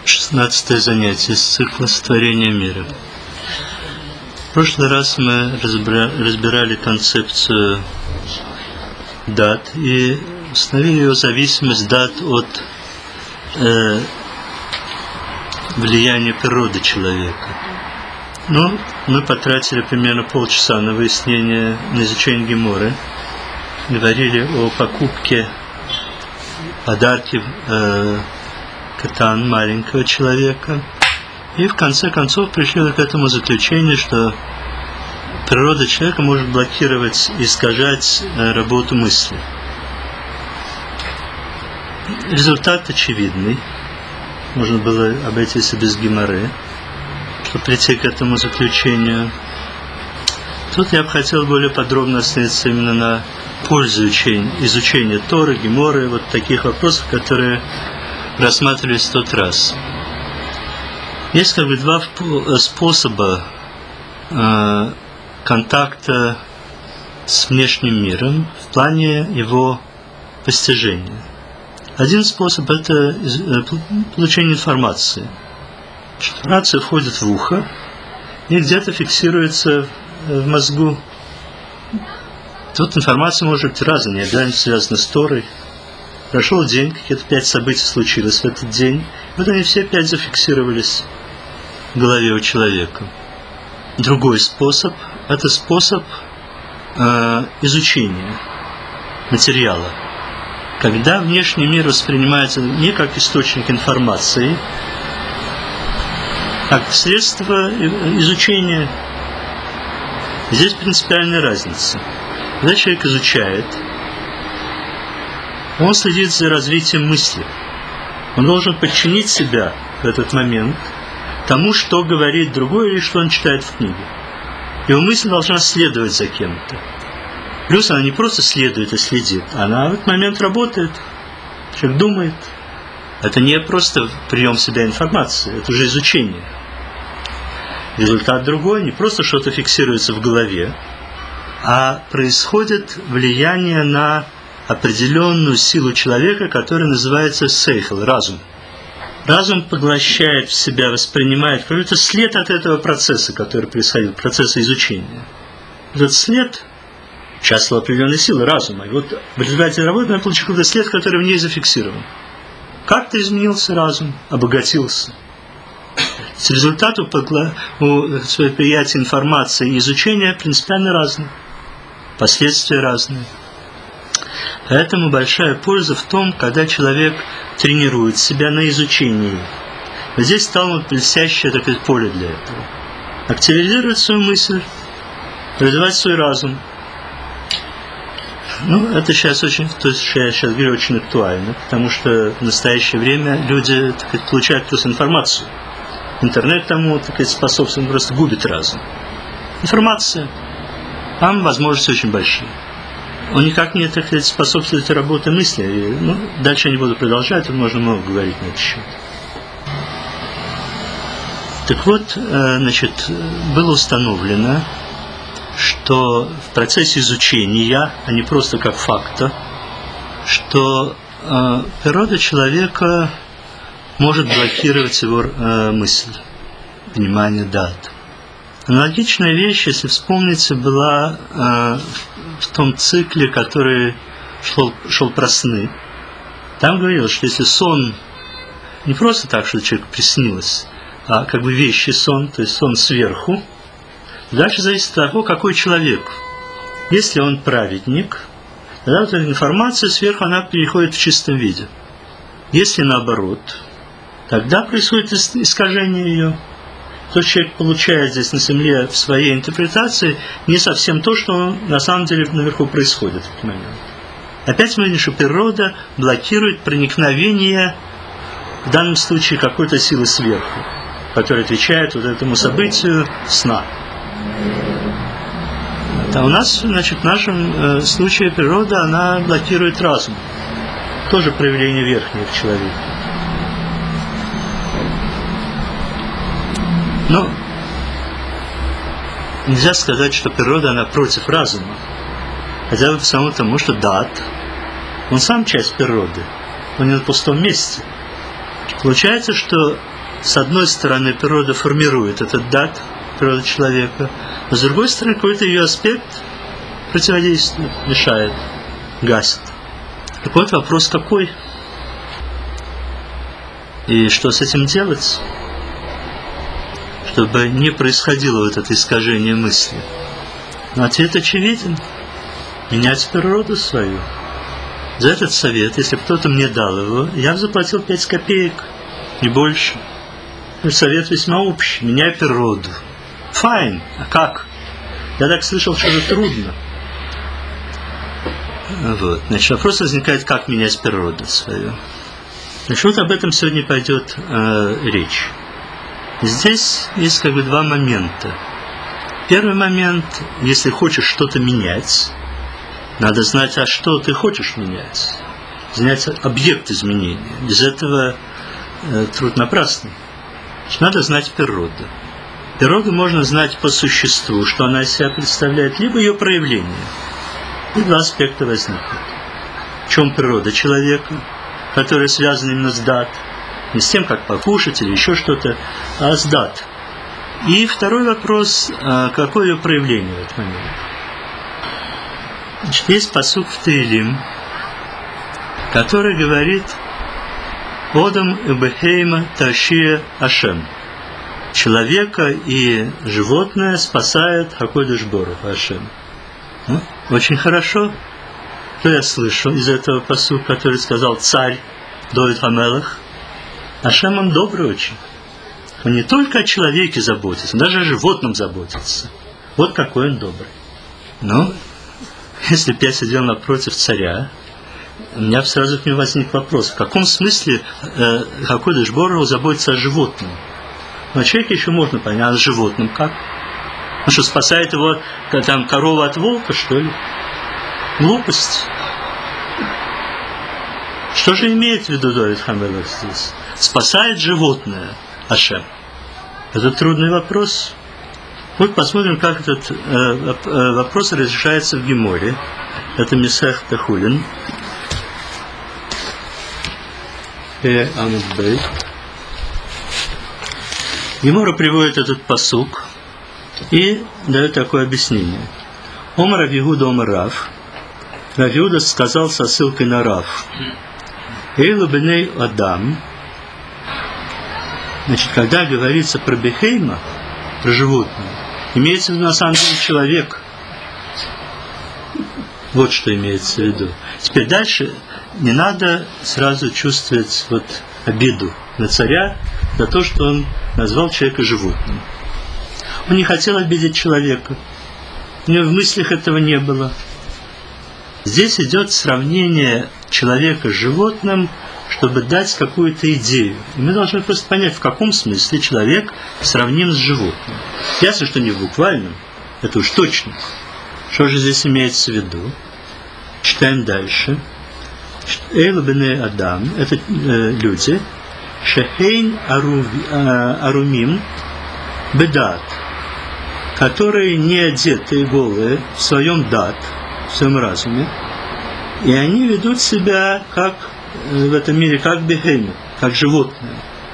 16 занятие из цикла «Сотворение мира». В прошлый раз мы разбирали концепцию дат и установили ее зависимость дат от влияния природы человека. Ну, мы потратили примерно полчаса на выяснение, на изучение Геморы. Говорили о покупке подарки катан маленького человека. И в конце концов пришли к этому заключению, что природа человека может блокировать и искажать работу мысли. Результат очевидный. Можно было обойтись без Геморы, чтобы прийти к этому заключению. Тут я бы хотел более подробно остановиться именно на пользе изучения Торы, Геморы, вот таких вопросов, которые рассматривались в тот раз. Есть как бы два способа контакта с внешним миром в плане его постижения. Один способ – это получение информации. Информация входит в ухо и где-то фиксируется в мозгу. Тут информация может быть разной, не обязательно связана с Торой. Прошел день, какие-то 5 событий случилось в этот день. Вот они все 5 зафиксировались в голове у человека. Другой способ – это способ изучения материала. Когда внешний мир воспринимается не как источник информации, а как средство изучения, здесь принципиальная разница. Когда человек изучает, он следит за развитием мысли. Он должен подчинить себя в этот момент тому, что говорит другой или что он читает в книге. Его мысль должна следовать за кем-то. Плюс она не просто следует и следит, она в этот момент работает. Человек думает. Это не просто прием в себя информации, это уже изучение. Результат другой, не просто что-то фиксируется в голове, а происходит влияние на определенную силу человека, которая называется сейхл, разум. Разум поглощает в себя, воспринимает какой-то след от этого процесса, который происходит, процесса изучения. Этот след участвовал определенной силы разума. И вот в результате работы мы получили какой-то след, который в ней зафиксирован. Как-то изменился разум, обогатился. С результатом восприятия информации и изучения принципиально разные. Последствия разные. Поэтому большая польза в том, когда человек тренирует себя на изучении. Вот здесь стало блестящее такое поле для этого. Активизировать свою мысль, развивать свой разум. Ну, это сейчас очень, то есть я сейчас говорю, очень актуально, потому что в настоящее время люди, так сказать, получают просто информацию. Интернет тому, так сказать, способствует, он просто губит разум. Информация, там возможности очень большие. Он никак не, так сказать, способствует работе мысли. И, дальше я не буду продолжать, тут можно много говорить на этот счет. Так вот, значит, было установлено, что в процессе изучения, а не просто как факта, что природа человека может блокировать его мысль, внимание, дат. Аналогичная вещь, если вспомните, была в том цикле, который шел про сны. Там говорилось, что если сон не просто так, что человеку приснилось, а как бы вещий сон, то есть сон сверху, дальше зависит от того, какой человек. Если он праведник, тогда вот эта информация сверху, она переходит в чистом виде. Если наоборот, тогда происходит искажение ее. То, что человек получает здесь на земле в своей интерпретации, не совсем то, что на самом деле наверху происходит в этот момент. Опять мы видим, что природа блокирует проникновение, в данном случае, какой-то силы сверху, которая отвечает вот этому событию сна. А у нас, значит, в нашем случае природа, она блокирует разум. Тоже проявление верхнего в человеке. Но нельзя сказать, что природа, она против разума. Хотя бы потому, тому, что дат, он сам часть природы, он не на пустом месте. Получается, что с одной стороны, природа формирует этот дат, природа человека, а с другой стороны, какой-то ее аспект противодействует, мешает, гасит. Так вот вопрос какой? И что с этим делать? Чтобы не происходило вот это искажение мысли. Но ответ очевиден. Менять природу свою. За этот совет, если кто-то мне дал его, я бы заплатил 5 копеек, не больше. Совет весьма общий. Меняй природу. Файн. А как? Я так слышал, что это трудно. Вот. Значит, вопрос возникает, как менять природу свою. Значит, вот об этом сегодня пойдет речь. Здесь есть как бы два момента. Первый момент, если хочешь что-то менять, надо знать, а что ты хочешь менять. Знать объект изменения. Без этого труд напрасный. Значит, надо знать природу. Природу можно знать по существу, что она из себя представляет, либо ее проявление. И два аспекта возникнут. В чем природа человека, которая связана именно с дат, не с тем, как покушать или еще что-то, а с дат. И второй вопрос, какое ее проявление в этот момент. Значит, есть пасук в Теилим, который говорит «Одам и бехейма ташия Ашем». Человека и животное спасает Хакодеш Борух Ашем. Очень хорошо. Что я слышу из этого пасука, который сказал царь Давид ха-Мелех? Ашем, он добрый очень. Он не только о человеке заботится, он даже о животном заботится. Вот какой он добрый. Но, если бы я сидел напротив царя, у меня сразу к нему возник вопрос, в каком смысле Хакодеш Борух заботится о животном? Но человека еще можно понять, а с животным как? Он что, спасает его, там, корова от волка, что ли? Глупость. Что же имеет в виду Давид ха-Мелех здесь? Спасает животное Ашем. Это трудный вопрос. Вот посмотрим, как этот вопрос разрешается в Геморе. Это Месех Техулин. Гемора приводит этот пасук и дает такое объяснение. Омар Рав Иуда Омар Рав. Рав Иуда сказал со ссылкой на Рав. Эйлу беней Адам. Значит, когда говорится про бехейма, про животное, имеется в виду на самом деле человек. Вот что имеется в виду. Теперь дальше не надо сразу чувствовать вот обиду на царя за то, что он назвал человека животным. Он не хотел обидеть человека. У него в мыслях этого не было. Здесь идет сравнение человека с животным, чтобы дать какую-то идею. И мы должны просто понять, в каком смысле человек сравним с животным. Ясно, что не в буквальном, это уж точно. Что же здесь имеется в виду? Читаем дальше. Эйлу беней Адам, это люди, шехейн арумим бедат, которые не одеты и голые в своем дат, в своем разуме, и они ведут себя как в этом мире, как бехеймы, как животные.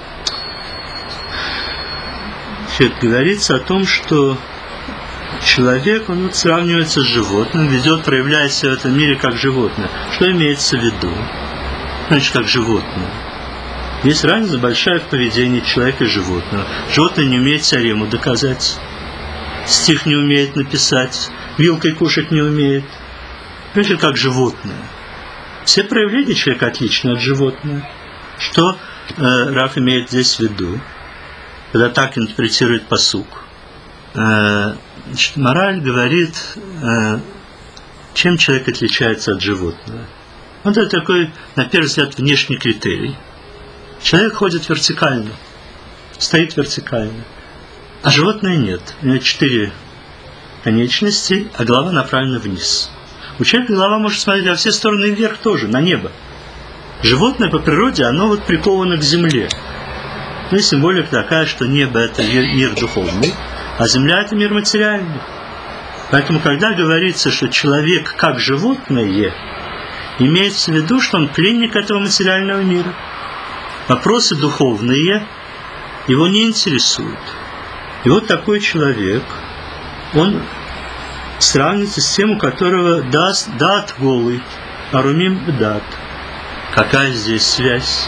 Говорится о том, что человек, он вот сравнивается с животным, проявляет себя в этом мире как животное. Что имеется в виду? Значит, как животное. Есть разница большая в поведении человека и животного. Животное не умеет теорему доказать, стих не умеет написать, вилкой кушать не умеет. Значит, как животное. Все проявления человека отличны от животного. Что Рав имеет здесь в виду, когда так интерпретирует пасук? Значит, мораль говорит, чем человек отличается от животного. Вот это такой, на первый взгляд, внешний критерий. Человек ходит вертикально, стоит вертикально, а животное нет. У него 4 конечности, а голова направлена вниз. У человека голова может смотреть во все стороны и вверх тоже, на небо. Животное по природе, оно вот приковано к земле. Ну и символика такая, что небо – это мир духовный, а земля – это мир материальный. Поэтому, когда говорится, что человек как животное, имеется в виду, что он пленник этого материального мира. Вопросы духовные его не интересует. И вот такой человек, он сравнится с тем, у которого дат голый, арумим бедат. Какая здесь связь?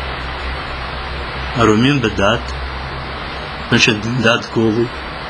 Арумим бедат, значит, дат голый.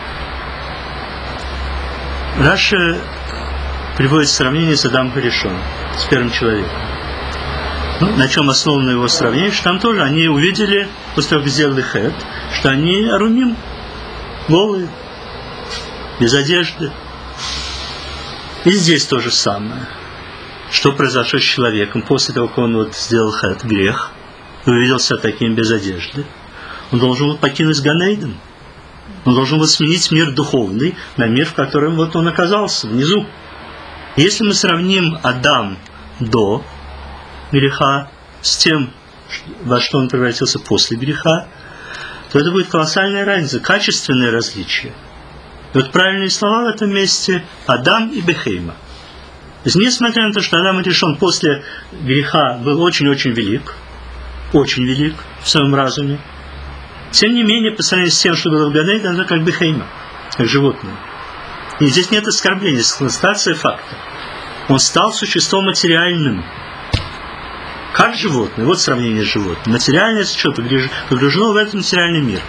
Раши приводит сравнение с Адамом Харишоном, с первым человеком. На чем основано его сравнение? Что там тоже они увидели, после того, как сделали хэт, что они арумим, голые, без одежды. И здесь то же самое. Что произошло с человеком после того, как он сделал хэт, грех, и увидел себя таким без одежды? Он должен был покинуть Ганейден. Он должен был сменить мир духовный на мир, в котором он оказался, внизу. Если мы сравним Адам до греха с тем, во что он превратился после греха, то это будет колоссальная разница, качественное различие. И вот правильные слова в этом месте Адам и Бехейма. То есть, несмотря на то, что Адам Харишон после греха был очень-очень велик в своем разуме, тем не менее, по сравнению с тем, что было в Ганейде, оно как Бехейма, как животное. И здесь нет оскорбления, здесь констатация факта. Он стал существом материальным, как животное. Вот сравнение с животным. Материальное это что? Погружено в этот материальный мир.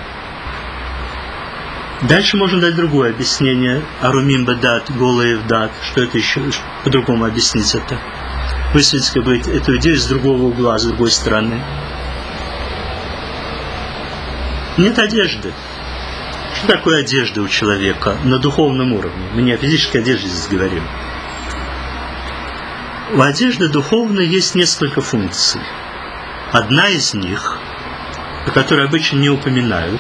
Дальше можно дать другое объяснение. Арумим бедат, голые вдат. Что это еще? По-другому объяснить это. Высветить как бы эту идею с другого угла, с другой стороны. Нет одежды. Что такое одежда у человека на духовном уровне? Мы не о физической одежде здесь говорим. У одежды духовной есть несколько функций. Одна из них, о которой обычно не упоминают,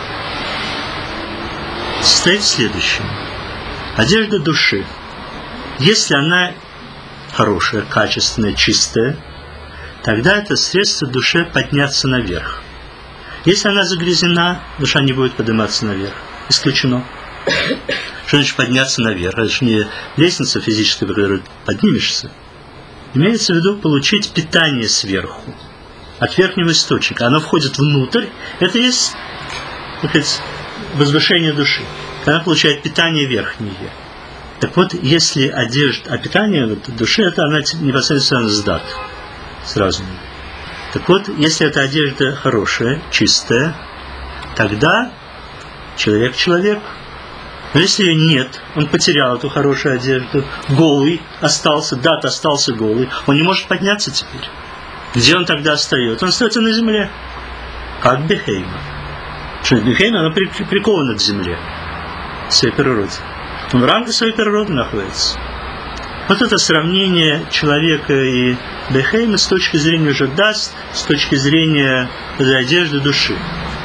состоит в следующем. Одежда души, если она хорошая, качественная, чистая, тогда это средство душе подняться наверх. Если она загрязнена, душа не будет подниматься наверх. Исключено. Что значит подняться наверх? Это же не лестница физическая, по которой поднимешься. Имеется в виду получить питание сверху, от верхнего источника. Оно входит внутрь. Это есть, так сказать, возвышение души. Она получает питание верхнее. Так вот, если одежда, а питание души, это она непосредственно сдат. Сразу. Так вот, если эта одежда хорошая, чистая, тогда человек. Но если ее нет, он потерял эту хорошую одежду, голый остался, остался голый, он не может подняться теперь. Где он тогда остается? Он остается на земле. Как Бехейма. Что Бехейма, она прикована к земле. В своей природе. Он в ранге своей природы находится. Вот это сравнение человека и Бехейма с точки зрения уже даст, с точки зрения одежды души.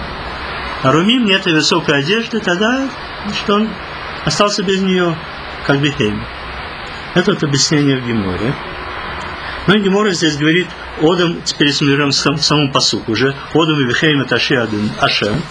А Румим нет и высокой одежды, тогда что он остался без нее, как Бехейма. Это вот объяснение в Геморе. Но Гемора здесь говорит Одам, теперь если мы берем саму пасуку уже, Одам и Бехейма Таши Ашем.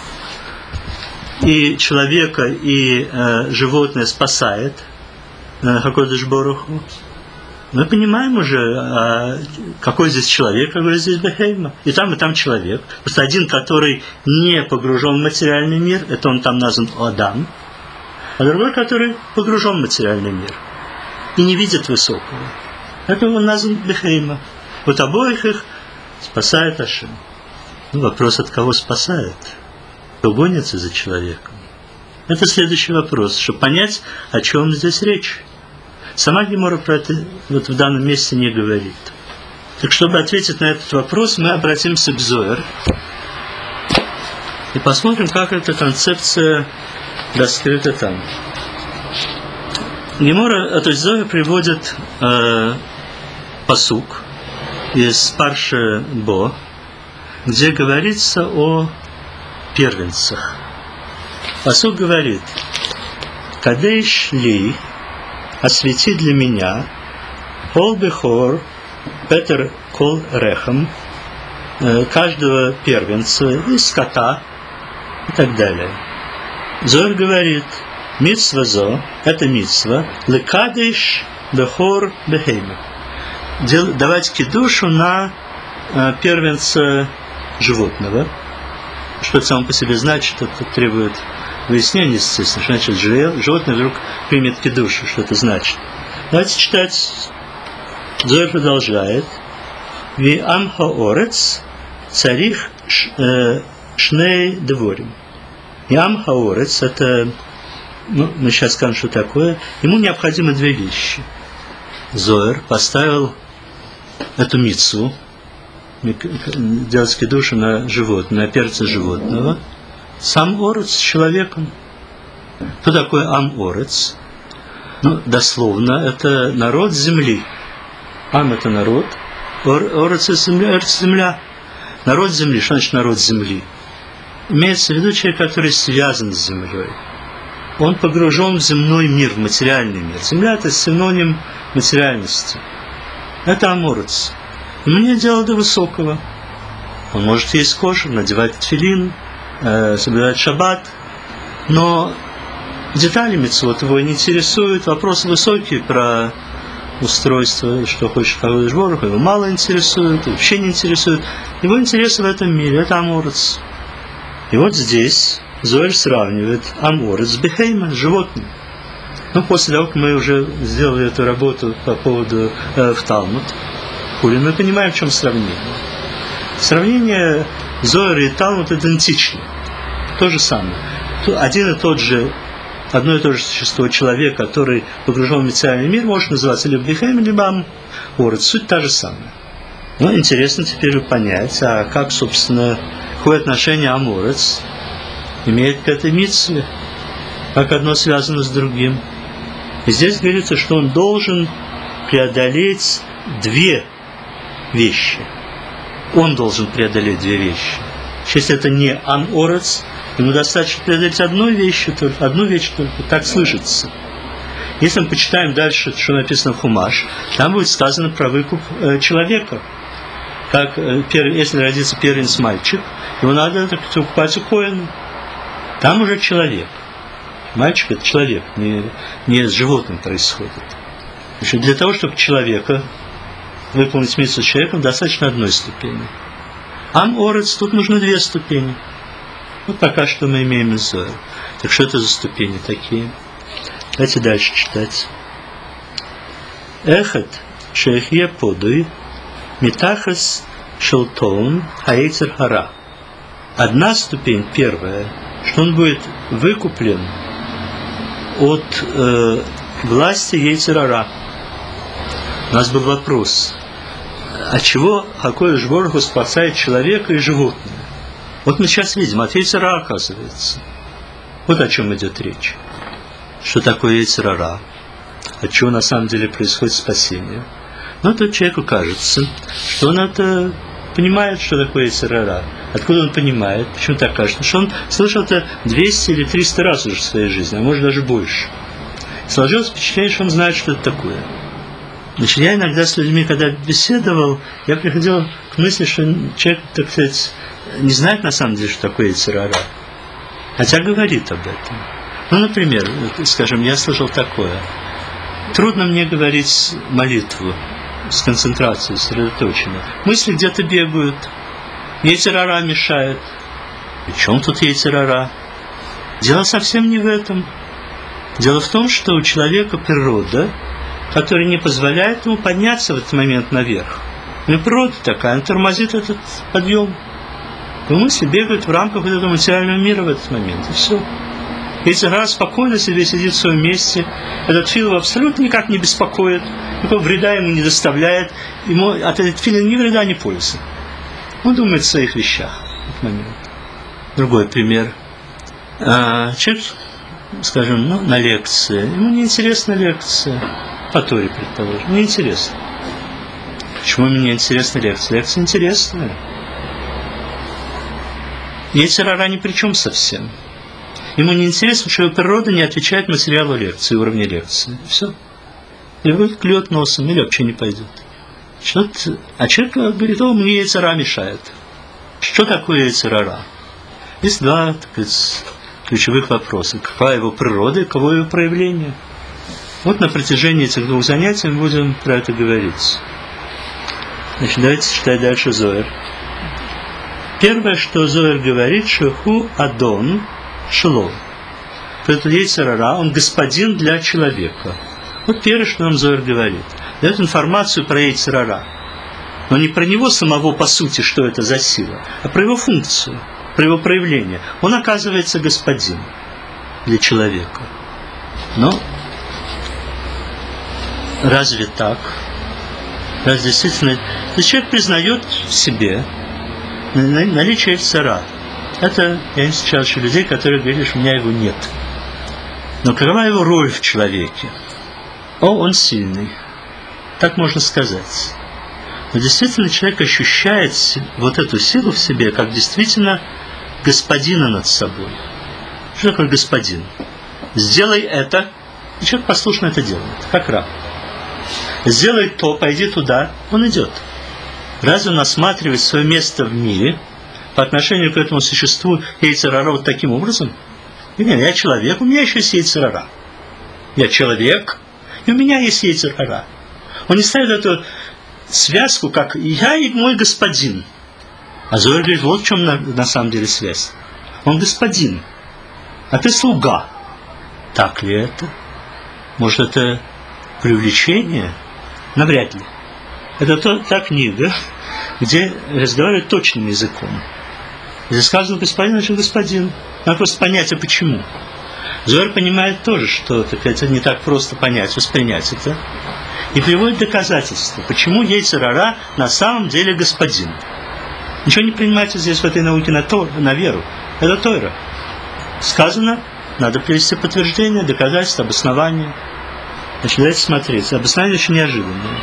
И человека, и животное спасает Хакодеш Боруху. Мы понимаем уже, какой здесь человек, какой здесь Бехейма. И там человек. Просто один, который не погружен в материальный мир, это он там назван Адам. А другой, который погружен в материальный мир и не видит высокого. Это он назван Бехейма. Вот обоих их спасает Ашем. Вопрос, от кого спасает? Кто гонится за человеком? Это следующий вопрос, чтобы понять, о чем здесь речь. Сама Гемора про это вот в данном месте не говорит. Так, чтобы ответить на этот вопрос, мы обратимся к Зоэр и посмотрим, как эта концепция раскрыта там. Гемора, то есть Зоэр приводит пасук из Парши Бо, где говорится о первенцах. Пасук говорит: «Кадеш ли, освети для меня, кол бехор, петер кол рехам, каждого первенца из скота» и так далее. Зоэр говорит: «Митсва зо, это митсва, лекадеш бехор бехейма». Давать кидушу на первенца животного. Что это само по себе значит, это требует выяснения, естественно. Что значит, животное вдруг примет кидуш, что это значит. Давайте читать. Зоэр продолжает. Ви ам хаорец царих шней деворим. И ам хаорец, это, мы сейчас скажем, что такое. Ему необходимы две вещи. Зоэр поставил эту мицву, делать кидуш на животное, на перце животного. Сам орец с человеком. Кто такой ам-орец? Дословно, это народ земли. Ам – это народ, орец – это земля. Народ земли. Что значит народ земли? Имеется в виду человек, который связан с землей. Он погружен в земной мир, в материальный мир. Земля – это синоним материальности. Это ам-орец. Ему нет дела до высокого. Он может есть кошер, надевать тфилин, соблюдать шаббат, но детали мицвот его не интересуют, вопросы высокие про устройство, что хочет Кадош Барух Ху, его мало интересует, вообще не интересует. Его интересы в этом мире – это ам-орец. И вот здесь Зоэль сравнивает ам-орец с бехейма, с животным. После того, как мы уже сделали эту работу по поводу в Талмуд, мы понимаем, в чем сравнение. Сравнение Зоэра и Талмуд идентичны. То же самое. Одно и то же существо, человек, который погружен в материальный мир, может называться либо бехем, либо ам-орец. Суть та же самая. Но интересно теперь понять, а как, собственно, какое отношение ам-орец имеет к этой мицве, как одно связано с другим. И здесь говорится, что он должен преодолеть две вещи. Он должен преодолеть две вещи. Если это не ам-орец, ему достаточно преодолеть одну вещь только, так слышится. Если мы почитаем дальше, что написано в Хумаш, там будет сказано про выкуп человека. Как, если родится первенец мальчик, его надо выкупать у коэна. Там уже человек. Мальчик – это человек, не с животным происходит. Значит, для того, чтобы человека выполнить мицву с человеком, достаточно одной ступени. Ам-орец, тут нужно две ступени. Пока что мы имеем из Зоэра. Так что это за ступени такие? Давайте дальше читать. Эхет шейхье подуй митахас шелтон хаэйцер хара. Одна ступень, первая, что он будет выкуплен от власти Йецер-Ара. У нас был вопрос, от чего Кадош Барух Ху спасает человека и животное? Вот мы сейчас видим, от Йецер-Ара, оказывается. Вот о чем идет речь. Что такое Йецер-Ара? От чего на самом деле происходит спасение? Тут человеку кажется, что он это понимает, что такое Йецер-Ара. Откуда он понимает? Почему так кажется? Что он слышал это 200 или 300 раз уже в своей жизни, а может даже больше. Сложилось впечатление, что он знает, что это такое. Значит, я иногда с людьми, когда беседовал, я приходил к мысли, что человек, так сказать, не знает на самом деле, что такое Йецер-Ара, хотя говорит об этом. Например, скажем, я слышал такое. Трудно мне говорить молитву с концентрацией, сосредоточенно. Мысли где-то бегают. Йецер-Ара мешает. И в чем тут Йецер-Ара? Дело совсем не в этом. Дело в том, что у человека природа, которая не позволяет ему подняться в этот момент наверх. У него природа такая, она тормозит этот подъем. И мысли бегают в рамках вот этого материального мира в этот момент. И все. Йецер-Ара спокойно себе сидит в своем месте. Этот фил его абсолютно никак не беспокоит. Никакого вреда ему не доставляет. Ему от этого фила ни вреда, ни пользы. Он думает о своих вещах в этот момент. Другой пример. Человек, скажем, на лекции. Ему не интересна лекция. По Торе, предположим. Не интересно. Почему ему не интересна лекция? Лекция интересная. Йецер-Ара ни при чем совсем. Ему не интересно, что его природа не отвечает материалу лекции, уровню лекции. Все. Или будет клюет носом, или вообще не пойдет. А человек говорит, мне Йецер-Ара мешает. Что такое Йецер-Ара? Есть два, так сказать, ключевых вопроса. Какая его природа и каково его проявление? Вот на протяжении этих двух занятий мы будем про это говорить. Значит, давайте читать дальше Зоэр. Первое, что Зоэр говорит, шеху адон шло. Этот йецер ара, он господин для человека. Вот первое, что нам Зоэр говорит. Дает информацию про йецер ара. Но не про него самого, по сути, что это за сила, а про его функцию, про его проявление. Он оказывается господин для человека. Но разве так? Разве действительно... Человек признает в себе наличие йецер-ара. Это, я не встречал еще людей, которые говорили, что у меня его нет. Но какова его роль в человеке? Он сильный. Так можно сказать. Но действительно человек ощущает вот эту силу в себе, как действительно господина над собой. Что такое господин? Сделай это, и человек послушно это делает, как раб. Сделай то, пойди туда, он идет. Разве он осматривает свое место в мире по отношению к этому существу йецер-ара вот таким образом? Нет, я человек, у меня еще есть йецер-ара. Я человек, и у меня есть йецер-ара. Он не ставит эту связку, как я и мой господин. А Зоэр говорит, вот в чем на самом деле связь. Он господин, а ты слуга. Так ли это? Может, это преувеличение? Навряд ли. Это та книга, где разговаривают точным языком. Если сказано господин, значит господин. Надо просто понять, а почему. Зоэр понимает тоже, что это не так просто понять, воспринять это. И приводит доказательства, почему йецер-ара на самом деле господин. Ничего не принимайте здесь в этой науке на веру. Это Тойра. Сказано, надо привести подтверждение, доказательства, обоснование. Значит, давайте смотреть. Обоснование очень неожиданное.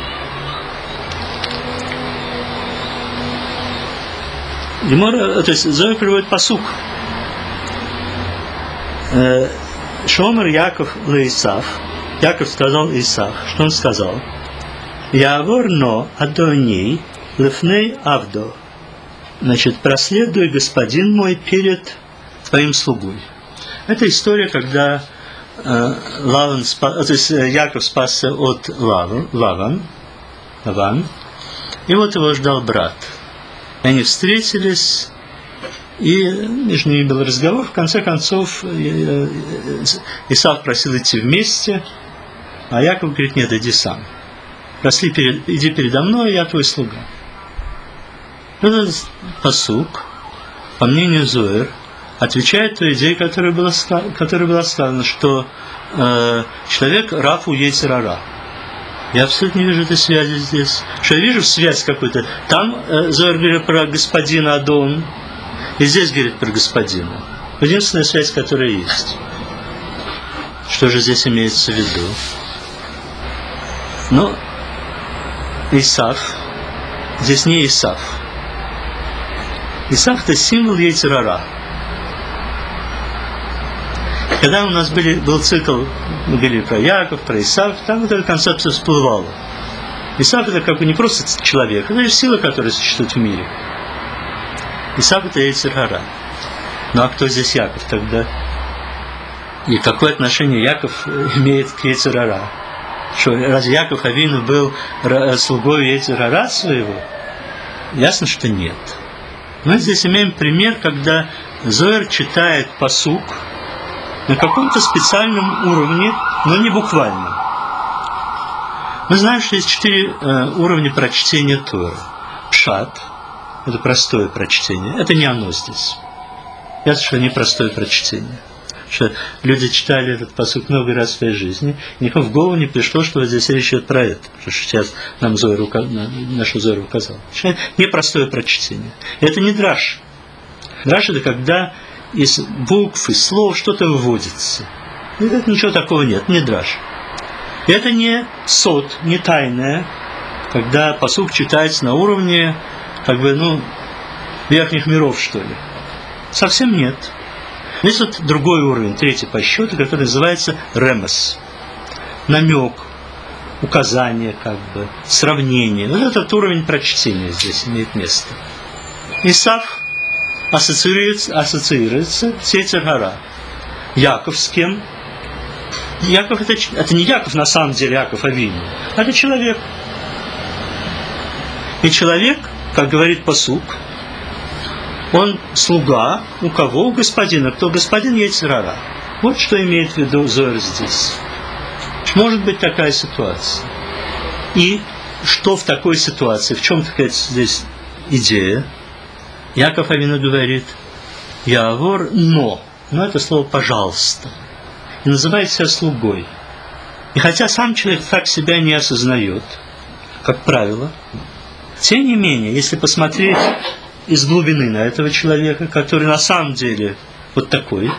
То есть Зоэр приводит пасук. Шомер Яков ле-Исав. Яков сказал Исав. Что он сказал? Яворно адоней лефней авдо. Значит, проследуй, господин мой, перед твоим слугой. Это история, когда Яков спасся от Лаван, и вот его ждал брат. Они встретились, и между ними был разговор. В конце концов, Исав просил идти вместе, а Яков говорит, нет, иди сам. Иди передо мной, я твой слуга. Этот пасук, по мнению Зоэр, отвечает той идее, которая была сказана, что человек раб у йецер-ара. Я абсолютно не вижу этой связи здесь. Что я вижу связь какую-то. Там Зоэр говорит про господина Адон, и здесь говорит про господина. Единственная связь, которая есть. Что же здесь имеется в виду? Ну, Исав. Здесь не Исав. Исав – это символ йецер-ара. Когда у нас был цикл, мы говорили про Яков, про Исав, там вот эта концепция всплывала. Исав – это как бы не просто человек, это же сила, которая существует в мире. Исав – это йецер-ара. Ну а кто здесь Яков тогда? И какое отношение Яков имеет к йецер-ара? Что, разве Яков Авину был слугой йецер-ара своего? Ясно, что нет. Мы здесь имеем пример, когда Зоэр читает пасук на каком-то специальном уровне, но не буквальном. Мы знаем, что есть 4 уровня прочтения Торы. Пшат – это простое прочтение. Это не оно здесь. Ясно, что не простое прочтение. Что люди читали этот пасук много раз в своей жизни, и никому в голову не пришло, что вот здесь речь идет про это. Потому что сейчас нам нашу Зоэр указал. Непростое прочтение. И это не драш. Драш – это когда из букв, из слов что-то выводится. И это ничего такого нет, не драш. И это не сот, не тайное, когда пасук читается на уровне, верхних миров, что ли. Совсем нет. Есть вот другой уровень, 3 по счету, который называется ремес. Намек, указание, сравнение. Вот этот уровень прочтения здесь имеет место. Исав ассоциируется с йецер-ара. Яков с кем? Яков это не Яков на самом деле, Яков Авину. Это человек. И человек, как говорит пасук, Он слуга у кого? У господина. Кто господин? Йецер гара. Вот что имеет в виду Зоар здесь. Может быть такая ситуация. И что в такой ситуации? В чем такая здесь идея? Яков Авину говорит: Яавор, но это слово «пожалуйста». И называет себя слугой. И хотя сам человек так себя не осознает, как правило, тем не менее, если посмотреть из глубины на этого человека, который на самом деле вот такой,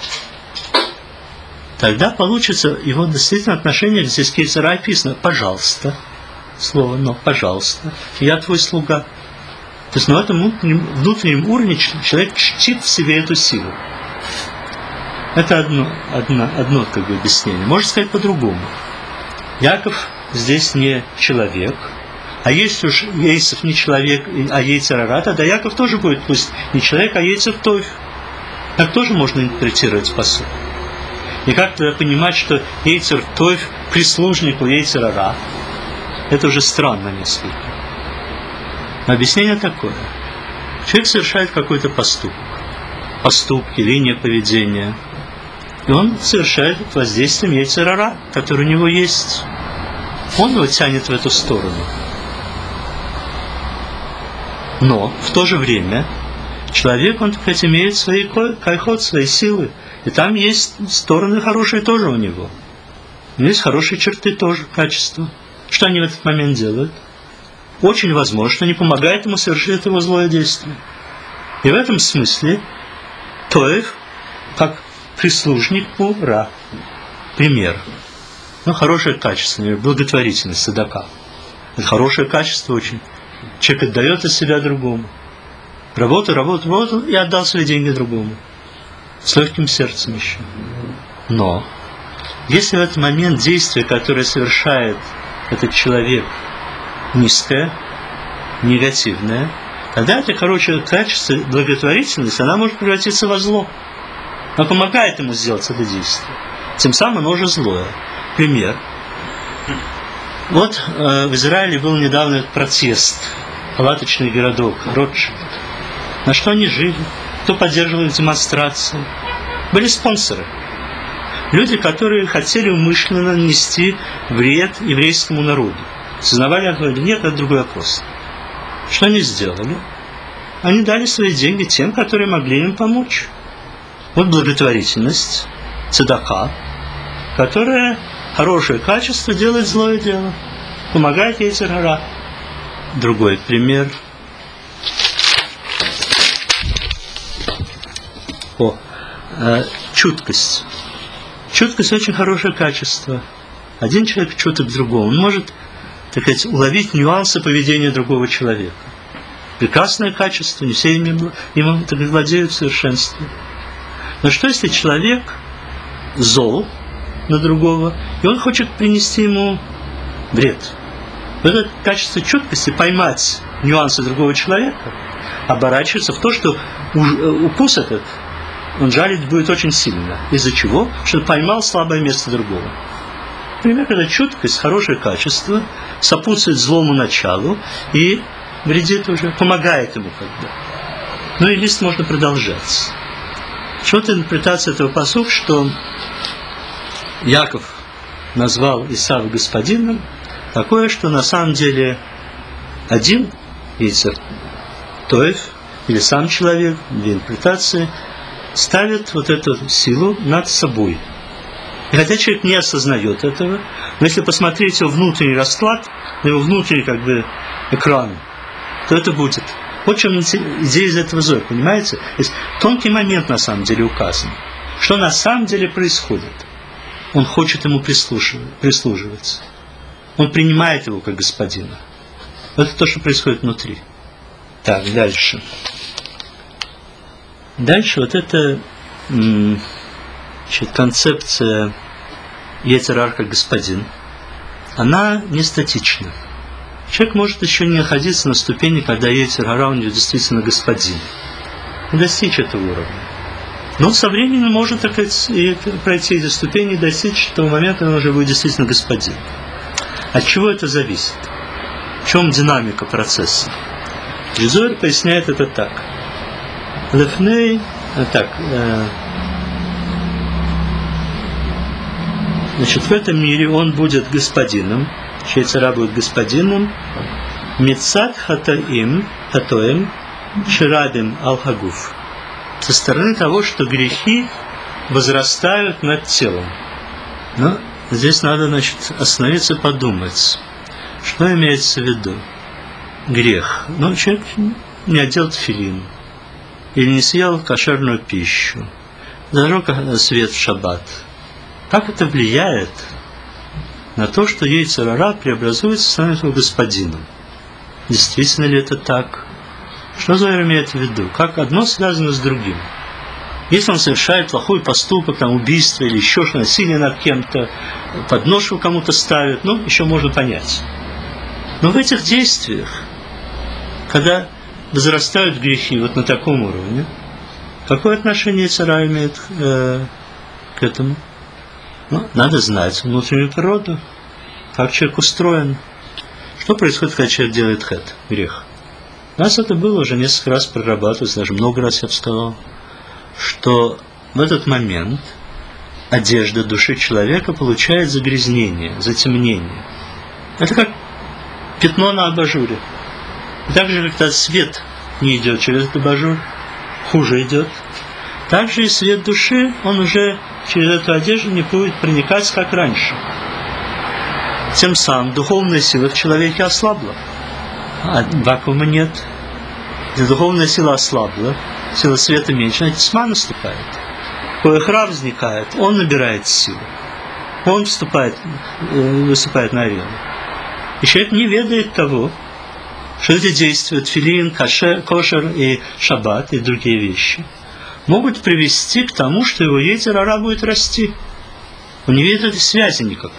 тогда получится его действительно отношение, здесь к Йецер гара описано «пожалуйста», слово «но», «пожалуйста», я твой слуга. То есть на этом внутреннем уровне человек чтит в себе эту силу. Это одно как бы объяснение. Можно сказать по-другому. Яков здесь не человек, а если уж Ейсов не человек, а Йецер гара, тогда Яков тоже будет, пусть не человек, а Йецер тойф. Так тоже можно интерпретировать посыл. И как тогда понимать, что Йецер тойф прислужник у Йецер гара? Это уже странно несколько. Но объяснение такое. Человек совершает какой-то поступки, линия поведения. И он совершает под воздействием Йецер гара, который у него есть. Он его тянет в эту сторону. Но в то же время человек, он, так сказать, имеет свои кайхот, свои силы. И там есть стороны хорошие тоже у него. Есть хорошие черты тоже, качества. Что они в этот момент делают? Очень возможно, что они помогают ему совершить его злое действие. И в этом смысле Тоев, как прислужник у Ра. Пример. Хорошее качество, благотворительность, садака. Это хорошее качество очень. Человек отдает от себя другому. Работал и отдал свои деньги другому. С легким сердцем еще. Но если в этот момент действие, которое совершает этот человек, низкое, негативное, тогда это хорошее качество, благотворительность, она может превратиться во зло. Она помогает ему сделать это действие. Тем самым оно уже злое. Пример. Вот в Израиле был недавно протест. Палаточный городок, Ротшильд. На что они жили? Кто поддерживал их демонстрации? Были спонсоры. Люди, которые хотели умышленно нанести вред еврейскому народу. Сознавали, говорили, нет, это другой вопрос. Что они сделали? Они дали свои деньги тем, которые могли им помочь. Вот благотворительность, цедака, которая хорошее качество делает злое дело. Помогает Йецер гара. Другой пример. Чуткость. Чуткость очень хорошее качество. Один человек чуток к другому. Он может, так сказать, уловить нюансы поведения другого человека. Прекрасное качество, не все им так владеют в совершенстве. Но что если человек зол на другого, и он хочет принести ему вред? Вот это качество чуткости, поймать нюансы другого человека, оборачивается в то, что укус этот, он жалить будет очень сильно. Из-за чего? Что он поймал слабое место другого. Например, когда чуткость, хорошее качество, сопутствует злому началу и вредит уже, помогает ему когда. Ну и лист можно продолжать. Вот интерпретация этого пасука, что Яков назвал Исава господином, такое, что на самом деле один Йецер Тоев, или сам человек, для интерпретации, ставит вот эту силу над собой. И хотя человек не осознает этого, но если посмотреть его внутренний расклад, его внутренний как бы экран, то это будет. Вот в чем идея из этого Зоара, понимаете? То есть тонкий момент на самом деле указан. Что на самом деле происходит? Он хочет ему прислуживаться. Он принимает его как господина. Это то, что происходит внутри. Так, дальше. Дальше вот эта концепция Йецер гара как господин, она не статична. Человек может еще не находиться на ступени, когда Йецер гара у него действительно господин. Не достичь этого уровня. Но со временем может, так сказать, и пройти эти ступени и достичь того момента, когда он уже будет действительно господин. От чего это зависит? В чем динамика процесса? Зоар поясняет это так. Лефней, так, значит, в этом мире он будет господином, Ейцер-Ара будет господином, Мицат хатоим, ширабим алхагуф, со стороны того, что грехи возрастают над телом. Но здесь надо, значит, остановиться и подумать, что имеется в виду. Грех. Ну, человек не одел тфилин, или не съел кошерную пищу, зажег свет в шаббат. Как это влияет на то, что Ейцер-Ара преобразуется, становится господином? Действительно ли это так? Что Зоар имеет в виду? Как одно связано с другим? Если он совершает плохой поступок, там, убийство или еще что-то, насилие над кем-то, подножку кому-то ставит, ну, еще можно понять. Но в этих действиях, когда возрастают грехи вот на таком уровне, какое отношение Ейцер-Ара имеет к этому? Ну, надо знать внутреннюю природу, как человек устроен. Что происходит, когда человек делает хэт, грех? У нас это было уже несколько раз прорабатывалось, даже много раз я бы сказал, что в этот момент одежда души человека получает загрязнение, затемнение. Это как пятно на абажуре. И так же, когда свет не идет через этот абажур, хуже идет. Так же и свет души, он уже через эту одежду не будет проникать, как раньше. Тем самым духовная сила в человеке ослабла, а вакуума нет. Если духовная сила ослабла, сила света меньше, значит, тьма наступает. Коэхра возникает, он набирает силу, он выступает на арену. И человек не ведает того, что эти действия, тфилин, кошер и шаббат и другие вещи могут привести к тому, что его Ейцер-Ара будет расти. Он не видит этой связи никак.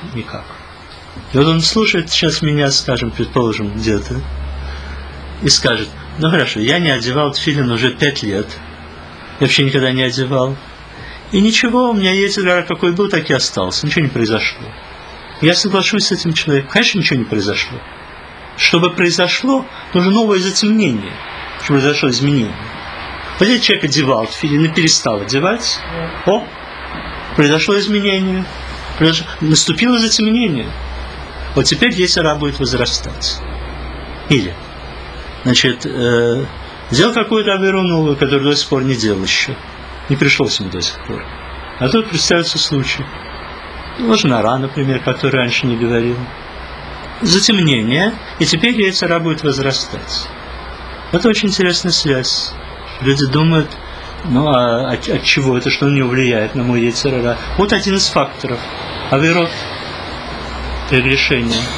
И вот он слушает сейчас меня, скажем, предположим, где-то, и скажет: ну хорошо, я не одевал тфилин уже 5 лет, я вообще никогда не одевал, и ничего, у меня Ейцер-Ара какой был, так и остался, ничего не произошло. Я соглашусь с этим человеком, конечно, ничего не произошло. Чтобы произошло, нужно новое затемнение, чтобы произошло изменение. Вот этот человек одевал тфилин и перестал одевать, произошло изменение, наступило затемнение. Вот теперь Ейцер-Ара будет возрастать. Или, значит, сделал какую-то аверу новую, которую до сих пор не делал еще. Не пришлось ему до сих пор. А тут представится случай. Ложнара, например, который раньше не говорил. Затемнение, и теперь Ейцер-Ара будет возрастать. Это очень интересная связь. Люди думают, ну а от чего это, что он не влияет на мой Ейцер-Ара? Вот один из факторов. Аверот. Прегрешение.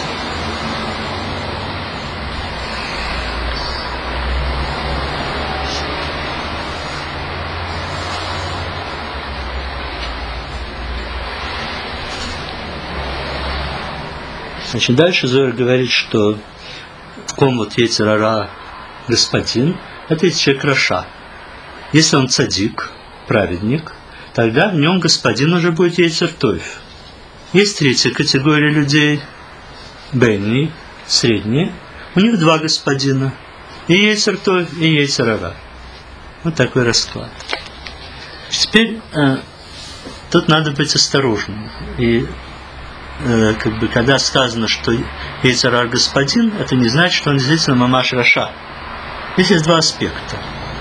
Значит, дальше Зоар говорит, что в ком вот Ейцер-Ара господин, это есть человек раша. Если он цадик, праведник, тогда в нем господин уже будет Ейцер-Тойв. Есть третья категория людей, бейни, средние, у них 2 господина, и Ейцер-Тойв, и Ейцер-Ара. Вот такой расклад. Теперь тут надо быть осторожным. И когда сказано, что Ейцер-Ара господин, это не значит, что он действительно мамаш раша. Здесь есть 2 аспекта.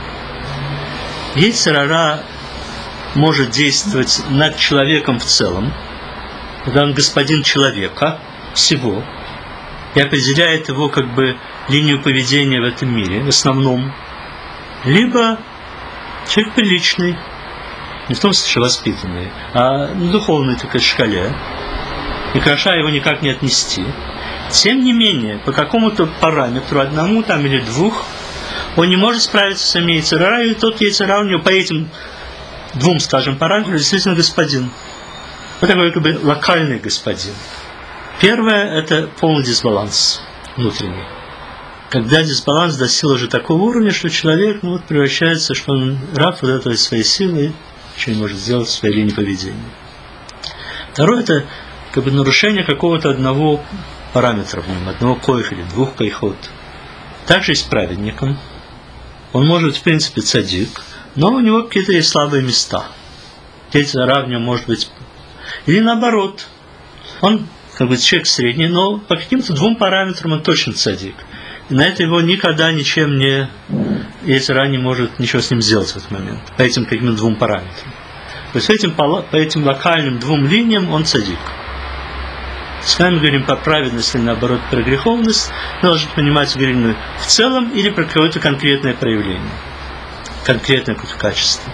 Ейцер-Ара может действовать над человеком в целом, когда он господин человека всего, и определяет его линию поведения в этом мире, в основном. Либо человек приличный, не в том смысле воспитанный, а на духовной такой шкале, и к раша его никак не отнести. Тем не менее, по какому-то параметру, одному там или 2, он не может справиться с своим Ейцер-Ара, и тот Ейцер-Ара у него по этим 2, скажем, параметрам действительно господин. Вот такой локальный господин. Первое – это полный дисбаланс внутренний. Когда дисбаланс достиг уже такого уровня, что человек превращается, что он раб вот этой своей силы, ничего не может сделать в своей линии поведения. Второе – это нарушение какого-то одного параметра в нем, одного коих или 2 коихот. Также и с праведником. Он может быть, в принципе, цадик, но у него какие-то есть слабые места. Яйцер ара в нем может быть. Или наоборот, он как бы человек средний, но по каким-то двум параметрам он точно цадик. И на это его никогда ничем не... Яйцер ара не может ничего с ним сделать в этот момент. По этим каким-то двум параметрам. То есть по этим локальным двум линиям он цадик. С вами говорим про праведность или наоборот про греховность, мы должны понимать, говорим мы в целом или про какое-то конкретное проявление, конкретное какое-то качество.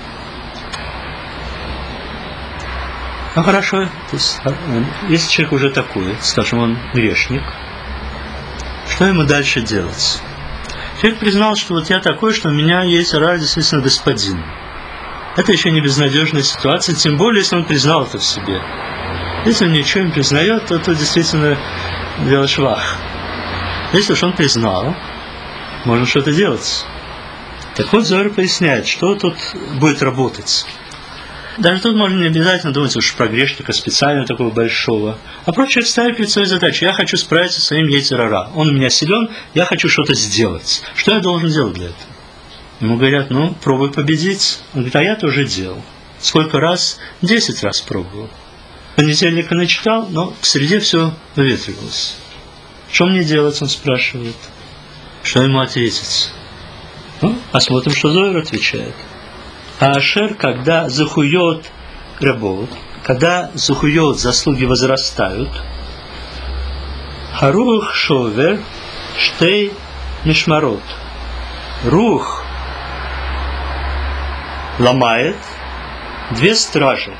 Ну хорошо, то есть, если человек уже такой, скажем, он грешник, что ему дальше делать? Человек признал, что вот я такой, что у меня есть ара действительно господин. Это еще не безнадежная ситуация, тем более, если он признал это в себе. Если он ничего не признает, то это действительно дело швах. Если уж он признал, можно что-то делать. Так вот, Зоар поясняет, что тут будет работать. Даже тут можно не обязательно думать уж про грешника специально такого большого. А просто человек ставит перед своей задачей: я хочу справиться со своим яйцер ара. Он у меня силен, я хочу что-то сделать. Что я должен делать для этого? Ему говорят: ну, пробуй победить. Он говорит: а я тоже делал. Сколько раз? 10 раз пробовал. Понедельника начитал, но к среде все выветривалось. Что мне делать, он спрашивает. Что ему ответить? Ну, посмотрим, что Зоар отвечает. Ашер, когда захует работ, когда захует заслуги возрастают, харух шовер штей мишмарот. Рух ломает 2 стражи.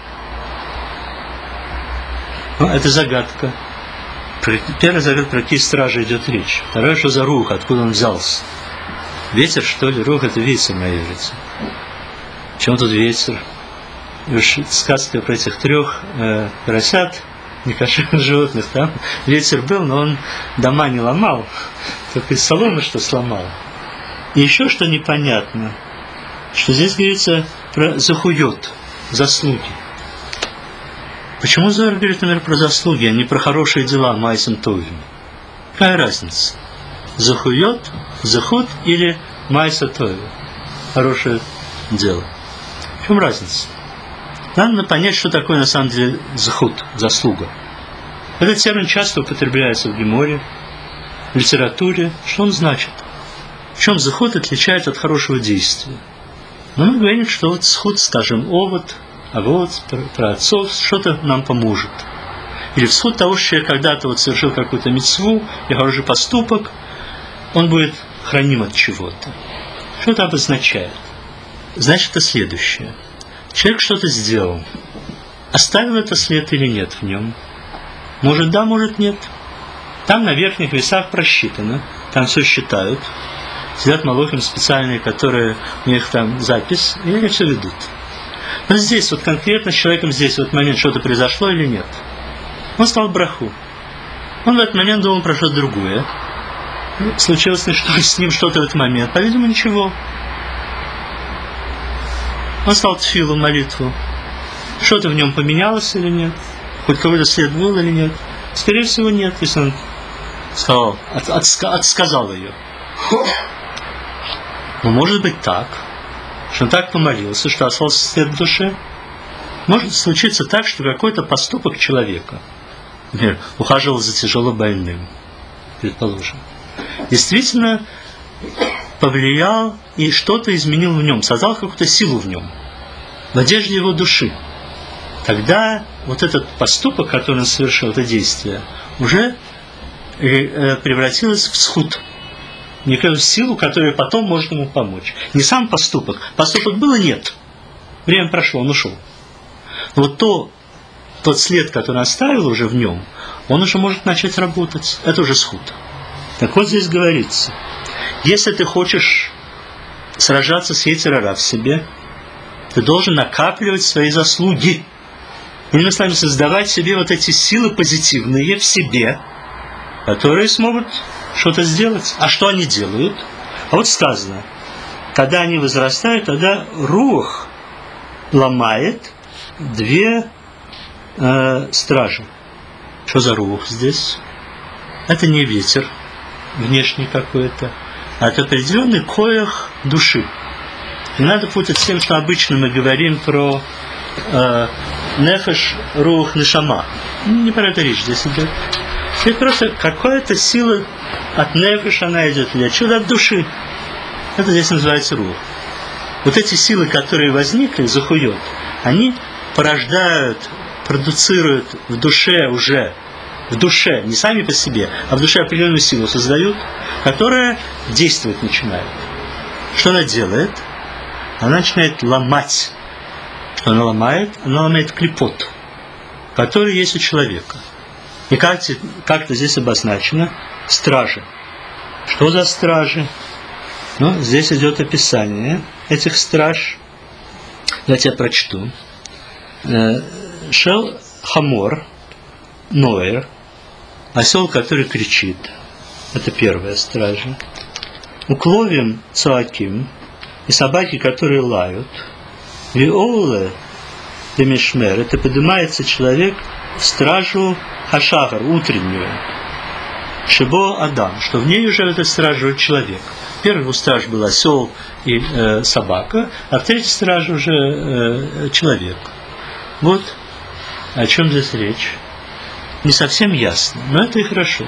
Ну, это загадка. Первая загадка, про какие стражи идет речь. Вторая, что за рух, откуда он взялся. Ветер, что ли? Рух — это ветер на иврите. Почему тут ветер? И уж сказка про этих 3 поросят, некошерных животных, там ветер был, но он дома не ломал, только из соломы что сломал. И еще что непонятно, что здесь говорится про захует, заслуги. Почему Зоар говорит, например, про заслуги, а не про хорошие дела майсим товим? Какая разница? Захует, захуд или майса товим? Хорошее дело. В чем разница? Надо понять, что такое на самом деле захуд, заслуга. Этот термин часто употребляется в геморе, в литературе. Что он значит? В чем захуд отличается от хорошего действия? Но мы говорим, что вот схуд, скажем, овод, а вот про отцов что-то нам поможет. Или в схуд того, что человек когда-то вот совершил какую-то мицву и хороший поступок, он будет храним от чего-то. Что это обозначает? Значит, это следующее. Человек что-то сделал. Оставил это след или нет в нем? Может да, может нет. Там на верхних весах просчитано. Там все считают. Сидят малохим специальные, которые у них там запись, и они все ведут. Но здесь, вот конкретно с человеком здесь, в этот момент что-то произошло или нет? Он стал браху. Он в этот момент думал про что-то другое. Случилось с ним что-то в этот момент. По-видимому, ничего. Он стал тфилу, молитву. Что-то в нем поменялось или нет? Хоть какой-то след был или нет? Скорее всего, нет, если он сказал, отсказал ее. Но может быть так, что он так помолился, что остался след в душе. Может случиться так, что какой-то поступок человека, например, ухаживал за тяжело больным, предположим, действительно повлиял и что-то изменил в нем, создал какую-то силу в нем, в одежде его души. Тогда вот этот поступок, который он совершил, это действие, уже превратилось в схуд, некую силу, которая потом может ему помочь. Не сам поступок. Поступок был и нет. Время прошло, он ушел. Но вот тот след, который он оставил уже в нем, он уже может начать работать. Это уже схуд. Так вот здесь говорится, если ты хочешь сражаться с яйцер ара в себе, ты должен накапливать свои заслуги. Иными словами, создавать себе вот эти силы позитивные в себе, которые смогут что-то сделать. А что они делают? А вот сказано, когда они возрастают, тогда рух ломает 2 стражи. Что за рух здесь? Это не ветер внешний какой-то. это определенный коях души. Не надо путать с тем, что обычно мы говорим про нефеш, рух, нешама. Не про это речь здесь идет. Это просто какая-то сила от нефеш, она идет или отсюда, от души. Это здесь называется рух. Вот эти силы, которые возникли, захует, они порождают, продуцируют в душе уже, в душе, не сами по себе, а в душе определенную силу создают, которая действовать начинает. Что она делает? Она начинает ломать. Что она ломает? Она ломает клипот, который есть у человека. И как-то здесь обозначено стражи. Что за стражи? Ну, здесь идет описание этих страж. Давайте я прочту. Шел хамор, ноэр, осел, который кричит. Это первая стража. Укловим цуаким, и собаки, которые лают. Виоле демишмер, это поднимается человек в стражу хашахар, утреннюю. Шибо Адам, что в ней уже это стражу человек. Первый страж был осел и собака, а в третьей страже уже человек. Вот о чем здесь речь. Не совсем ясно, но это и хорошо.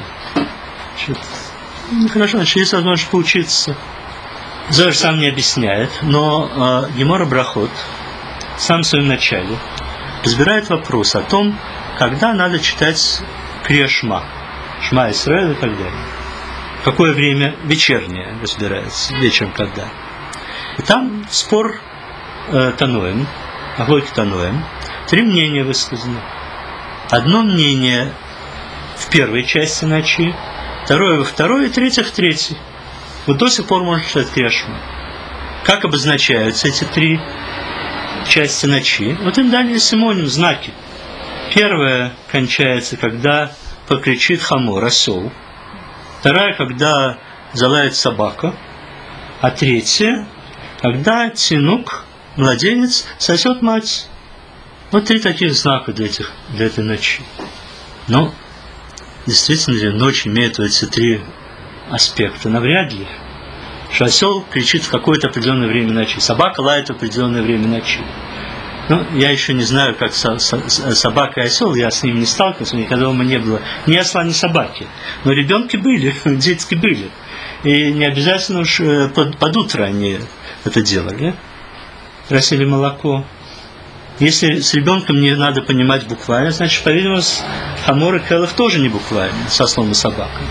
Хорошо, значит, есть возможность поучиться. Зоар сам не объясняет, но Гемора Брахот в самом своем начале разбирает вопрос о том, когда надо читать Крия Шма, Шма Исраэль и так далее. В какое время вечернее разбирается, вечером когда. И там спор Таноем, Ахлойки Таноем, 3 мнения высказаны. Одно мнение в первой части ночи, второе во второй и третье в третьей. Вот до сих пор можно читать Крия Шма. Как обозначаются эти 3 части ночи? Вот им дали симоним, знаки. Первая кончается, когда покричит хамор, осел. Вторая, когда залает собака. А третья, когда тинук, младенец, сосет мать. Вот 3 таких знака для этой ночи. Но действительно ли ночь имеет эти 3 аспекта? Навряд ли. Что осел кричит в какое-то определенное время ночи. Собака лает в определенное время ночи. Ну, я еще не знаю, как собака и осел, я с ними не сталкивался, никогда у меня не было ни осла, ни собаки. Но ребенки были, детки были. И не обязательно уж под утро они это делали. Просили молоко. Если с ребенком не надо понимать буквально, значит, по-видимому, хамор и келев тоже не буквально, со словом и собакой.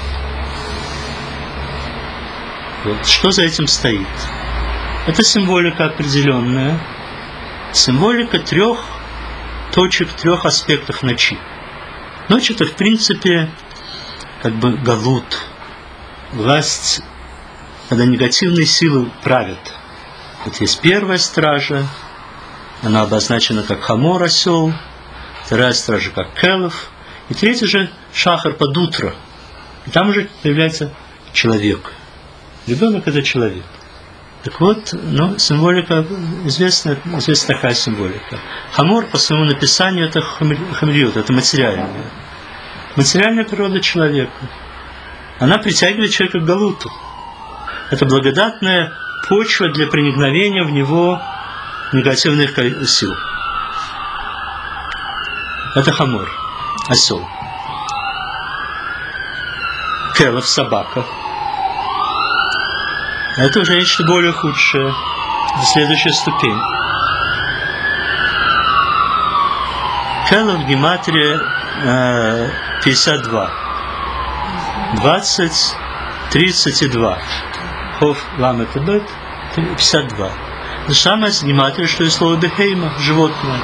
Вот. Что за этим стоит? Это символика определенная. Символика 3 точек, 3 аспектов ночи. Ночь это, в принципе, как бы галут, власть, когда негативные силы правят. Вот есть первая стража, она обозначена как хамор, осел, вторая стража как келев, и третья же шахар под утро. И там уже появляется человек. Ребенок это человек. Так вот, ну, символика, известна такая символика. Хамор, по своему написанию, это хамриот, это материальная. Материальная природа человека. Она притягивает человека к галуту. Это благодатная почва для проникновения в него негативных сил. Это хамор, осел. Келев, собака. Это уже нечто более худшее. Следующая ступень. Келев в гематрии 52. 20, 32. Хов, лам, это бет, 52. То же самое с гематрией, что и слово бехейма, животное.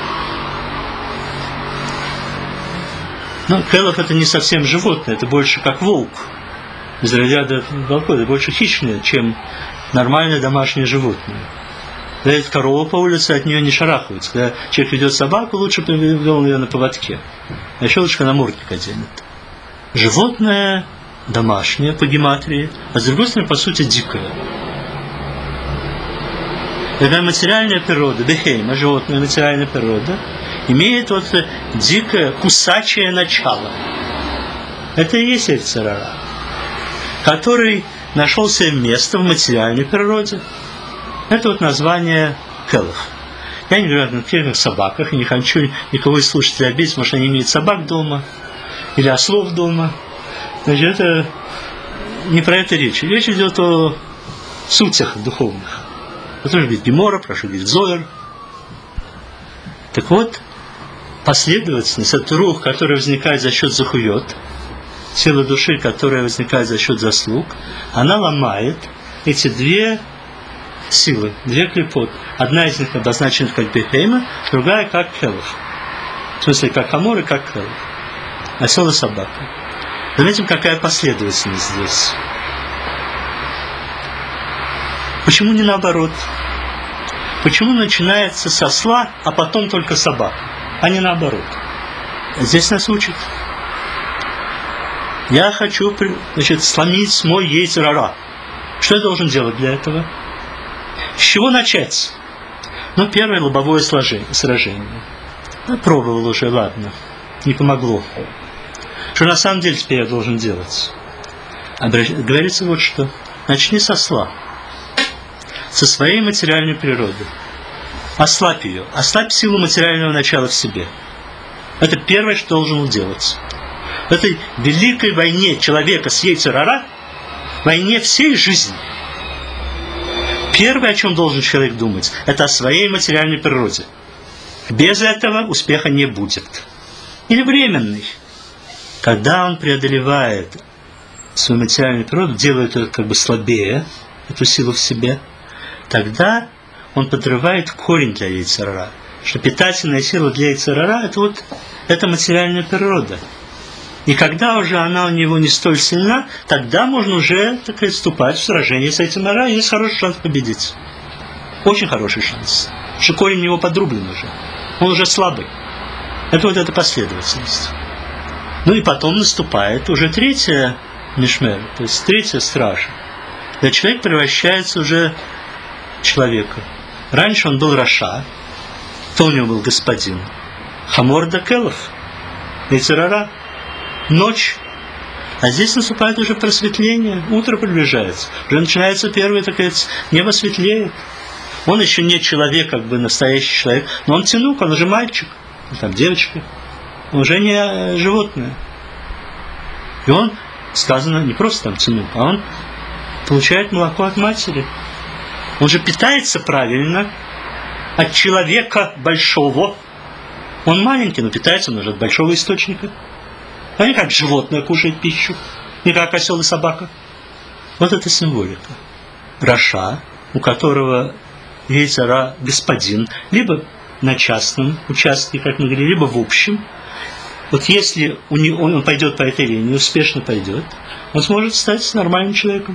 Но келев это не совсем животное, это больше как волк. Из разряда волков, это больше хищное, чем нормальное домашнее животное. Когда идет корова по улице, от нее не шарахаются. Когда человек ведет собаку, лучше бы вел ее на поводке. А еще лучше, когда мордник оденет. Животное домашнее по гематрии, а с другой стороны, по сути, дикое. Такая материальная природа, бехейма, животная материальная природа, имеет вот дикое, кусачее начало. Это и есть Йецер хара, который нашел себе место в материальной природе. Это вот название келах. Я не говорю о конкретных собаках, и не хочу никого из слушателей обидеть, потому что они имеют собак дома или ослов дома. Значит, это не про это речь. Речь идет о сутях духовных. Прошу говорить Гемора, прошу говорить Зоэр. Так вот, последовательность, это рух, который возникает за счет захует, сила души, которая возникает за счет заслуг, она ломает эти две силы, две клипот. Одна из них обозначена как бехейма, другая как келах. В смысле, как хамор и как келах. Осел и собака. Заметим, какая последовательность здесь. Почему не наоборот? Почему начинается с осла, а потом только собака, а не наоборот? Здесь нас учат. Я хочу, сломить мой йецер ара. Что я должен делать для этого? С чего начать? Первое лобовое сражение. Я пробовал уже, ладно, не помогло. Что на самом деле теперь я должен делать? Говорится вот что. Начни с осла. Со своей материальной природы. Ослабь ее. Ослабь силу материального начала в себе. Это первое, что должен делать. В этой великой войне человека с йецер ара, войне всей жизни, первое, о чем должен человек думать, это о своей материальной природе. Без этого успеха не будет. Или временный. Когда он преодолевает свою материальную природу, делает ее как бы слабее, эту силу в себе, тогда он подрывает корень для йецер ара. Что питательная сила для йецер ара это материальная природа. И когда уже она у него не столь сильна, тогда можно уже, так сказать, вступать в сражение с этим ара, и есть хороший шанс победить. Очень хороший шанс. Потому что корень у него подрублен уже. Он уже слабый. Это эта последовательность. И потом наступает уже третья мишмер, то есть третья стража. Когда человек превращается уже в человека. Раньше он был раша, то у него был господин. Хамор да келах. Йецер ара. Ночь. А здесь наступает уже просветление. Утро приближается. Уже начинается первое, так сказать, небо светлеет. Он еще не человек, как бы настоящий человек, но он тянук, он уже мальчик, там девочка. Он уже не животное. И он, сказано, не просто там тянук, а он получает молоко от матери. Он же питается правильно от человека большого. Он маленький, но питается он уже от большого источника. А не как животное кушает пищу, не как осел и собака. Вот это символика. Раша, у которого йецер ара господин, либо на частном участке, как мы говорили, либо в общем. Вот если он пойдет по этой линии, успешно пойдет, он сможет стать нормальным человеком.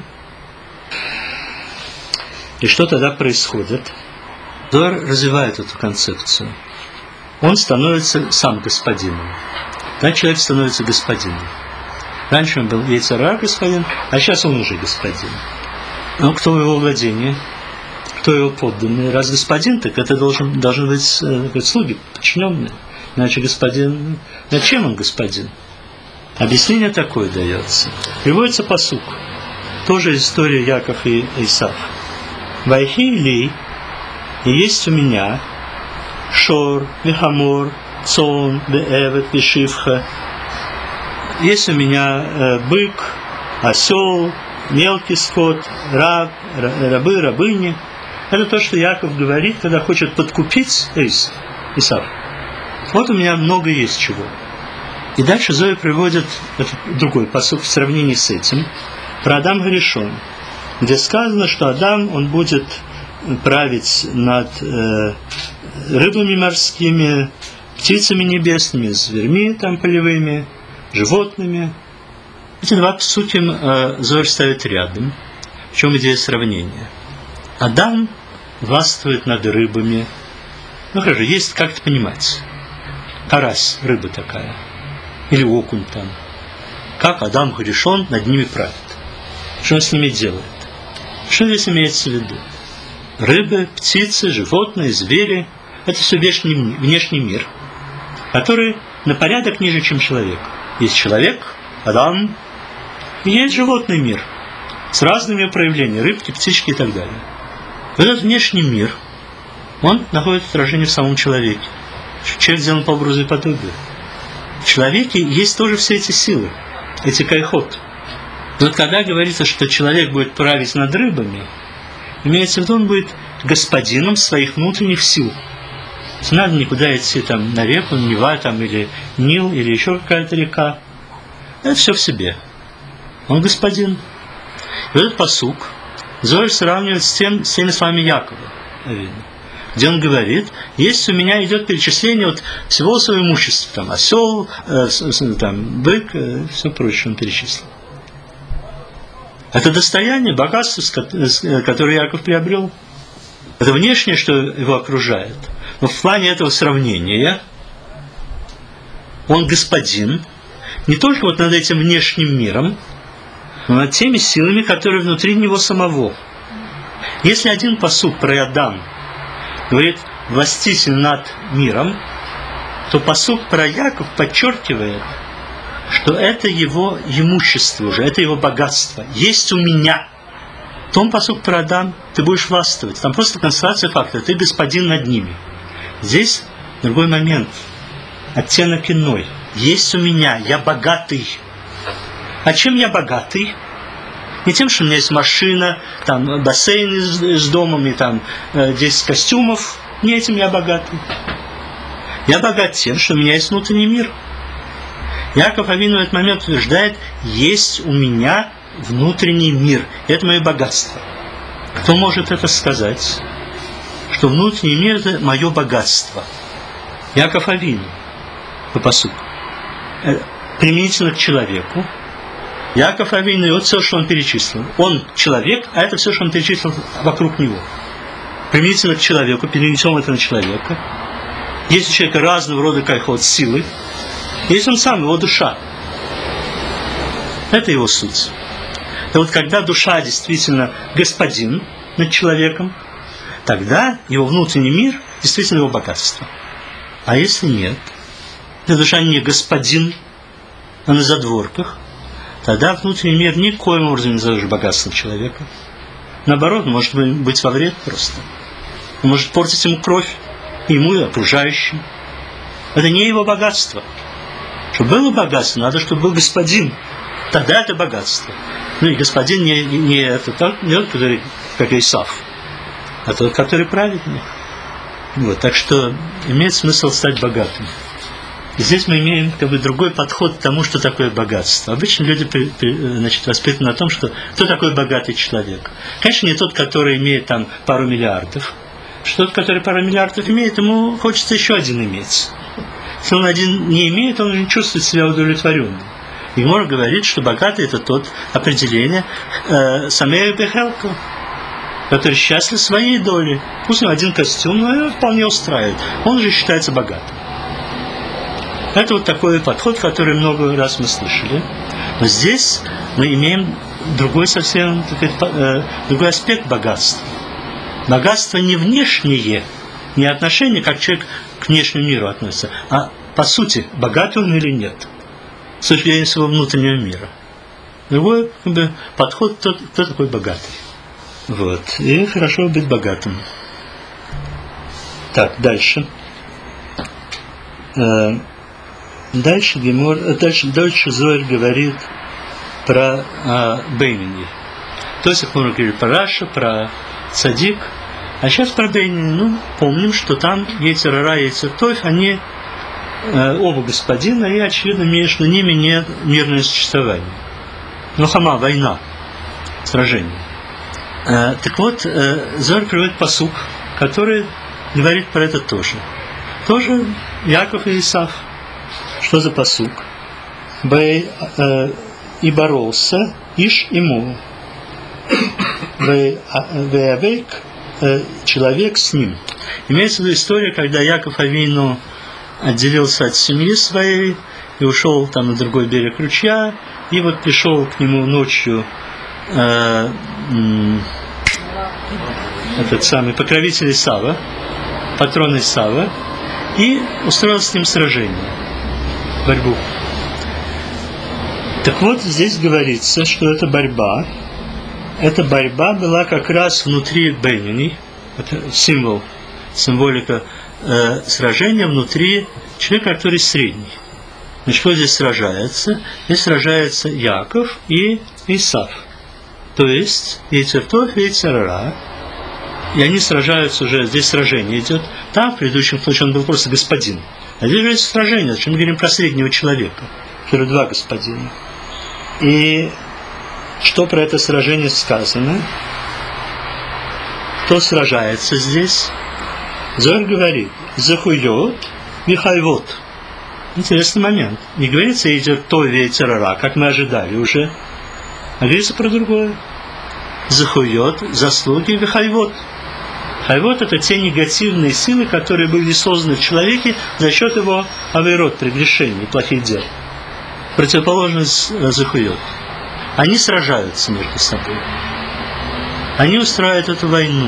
И что тогда происходит? Зоар развивает эту концепцию. Он становится сам господином. Тогда человек становится господином. Раньше он был йецер ара господин, а сейчас он уже господин. Но кто в его владении? Кто его подданный? Раз господин, так это должны быть слуги, подчиненные. Иначе господин... Зачем он господин? Объяснение такое дается. Приводится пасук. Тоже история Яков и Исав. Вайхи ли, и есть у меня шор, вехамор, цон, веэвет, вешивха. Есть у меня бык, осел, мелкий скот, рабы, рабыни. Это то, что Яков говорит, когда хочет подкупить Исав. Вот у меня много есть чего. И дальше Зоя приводит другой пасук в сравнении с этим, про Адам Гаришон, где сказано, что Адам, он будет править над рыбами морскими, птицами небесными, зверьми там полевыми, животными. Эти два псуки Зоя ставит рядом. В чем идея сравнения? Адам властвует над рыбами. Хорошо, есть, как это понимать. Карась, рыба такая. Или окунь там. Как Адам Гаришон над ними правит. Что он с ними делает? Что здесь имеется в виду? Рыбы, птицы, животные, звери – это все внешний мир, который на порядок ниже, чем человек. Есть человек, Адам, и есть животный мир. с разными проявлениями, рыбки, птички и так далее. Этот внешний мир, он находит отражение в самом человеке. Человек сделан по образу и подобию. В человеке есть тоже все эти силы, эти кайхот. Вот когда говорится, что человек будет править над рыбами, имеется в виду, он будет господином своих внутренних сил. Не надо никуда идти там, на реку, Нева там, или Нил, или еще какая-то река. Это все в себе. Он господин. И этот пасук Зоар сравнивает с теми словами Якова, где он говорит, есть у меня идет перечисление вот всего своего имущества, там осел, там, бык, все прочее он перечислил. Это достояние, богатство, которое Яков приобрел. Это внешнее, что его окружает. Но в плане этого сравнения он господин не только вот над этим внешним миром, но над теми силами, которые внутри него самого. Если один пасук про Адам говорит «властитель над миром», то пасук про Яков подчеркивает, что это его имущество уже, это его богатство. Есть у меня. В том пасук про Адам ты будешь властвовать. Там просто констатация факта, ты господин над ними. Здесь другой момент, оттенок иной. Есть у меня, я богатый. А чем я богатый? Не тем, что у меня есть машина, там бассейн с домом и там 10 костюмов. Не этим я богатый. Я богат тем, что у меня есть внутренний мир. Яков Авину в этот момент утверждает, есть у меня внутренний мир. Это мое богатство. Кто может это сказать? Что внутренний мир – это мое богатство. Яков Авину, по пасуку, применительно к человеку. Яков Авину, и вот все, что он перечислил. Он человек, а это все, что он перечислил вокруг него. Применительно к человеку, перенесем это на человека. Есть у человека разного рода кайхот, силы. Есть он сам, его душа. Это его суть. И вот когда душа действительно господин над человеком, тогда его внутренний мир действительно его богатство. А если нет, эта душа не господин, а на задворках, тогда внутренний мир никоим образом не заложит богатство человека. Наоборот, может быть во вред просто. Он может портить ему кровь, ему и окружающим. Это не его богатство. Чтобы было богатство, надо, чтобы был господин. Тогда это богатство. Ну и господин не тот, который, как Исав, а тот, который праведный. Вот, так что имеет смысл стать богатым. И здесь мы имеем как бы другой подход к тому, что такое богатство. Обычно люди воспитаны на том, что кто такой богатый человек. Конечно, не тот, который имеет там пару миллиардов. Что тот, который пару миллиардов имеет, ему хочется еще один иметь. Если он один не имеет, он не чувствует себя удовлетворенным. И можно говорить, что богатый – это тот определение самея бехелка, который счастлив своей долей. Пусть у него один костюм, но его вполне устраивает. Он же считается богатым. Это вот такой подход, который много раз мы слышали. Но здесь мы имеем другой совсем другой аспект богатства. Богатство не внешнее, не отношение, как человек к внешнему миру относится, а по сути, богатый он или нет, с точки зрения своего внутреннего мира. Другой подход, кто такой богатый. Вот. И хорошо быть богатым. Так, дальше. Дальше Зоар говорит про Бейнини. То есть, мы говорили про Раша, про Цадик, а сейчас про Бейнини. Ну, помним, что там Йецер ара, Йецер тов, они оба господина, и, очевидно, между ними нет мирное существование. Милхама, война, сражение. Так вот, Зоар приводит пасук, который говорит про это тоже. Тоже Яков и Исав. Что за пасук? И боролся Иш и Му. Веавейк, человек с ним. Имеется в виду история, когда Яков Авину отделился от семьи своей и ушел там на другой берег ручья, и вот пришел к нему ночью этот самый покровитель Исава, патрон Исава, и устроил с ним сражение, борьбу. Так вот, здесь говорится, что эта борьба эта борьба была как раз внутри Бейнини, это символика сражения внутри человека, который средний. Значит, кто здесь сражается? Здесь сражается Яков и Исав. То есть Йецер Тов и Йецер Ра. И они сражаются уже, здесь сражение идет. Там, в предыдущем случае, он был просто господин. А здесь же сражение, зачем мы говорим про среднего человека, который два господина. И что про это сражение сказано? Кто сражается здесь? Зоар говорит, захует, вихайвот. Интересный момент. Не говорится идет то ветерара, как мы ожидали уже, а говорится про другое. Захует, заслуги, вихайвот. Хайвот — это те негативные силы, которые были созданы в человеке за счет его авейрот, прегрешений, плохих дел. Противоположность захует. Они сражаются между собой. Они устраивают эту войну.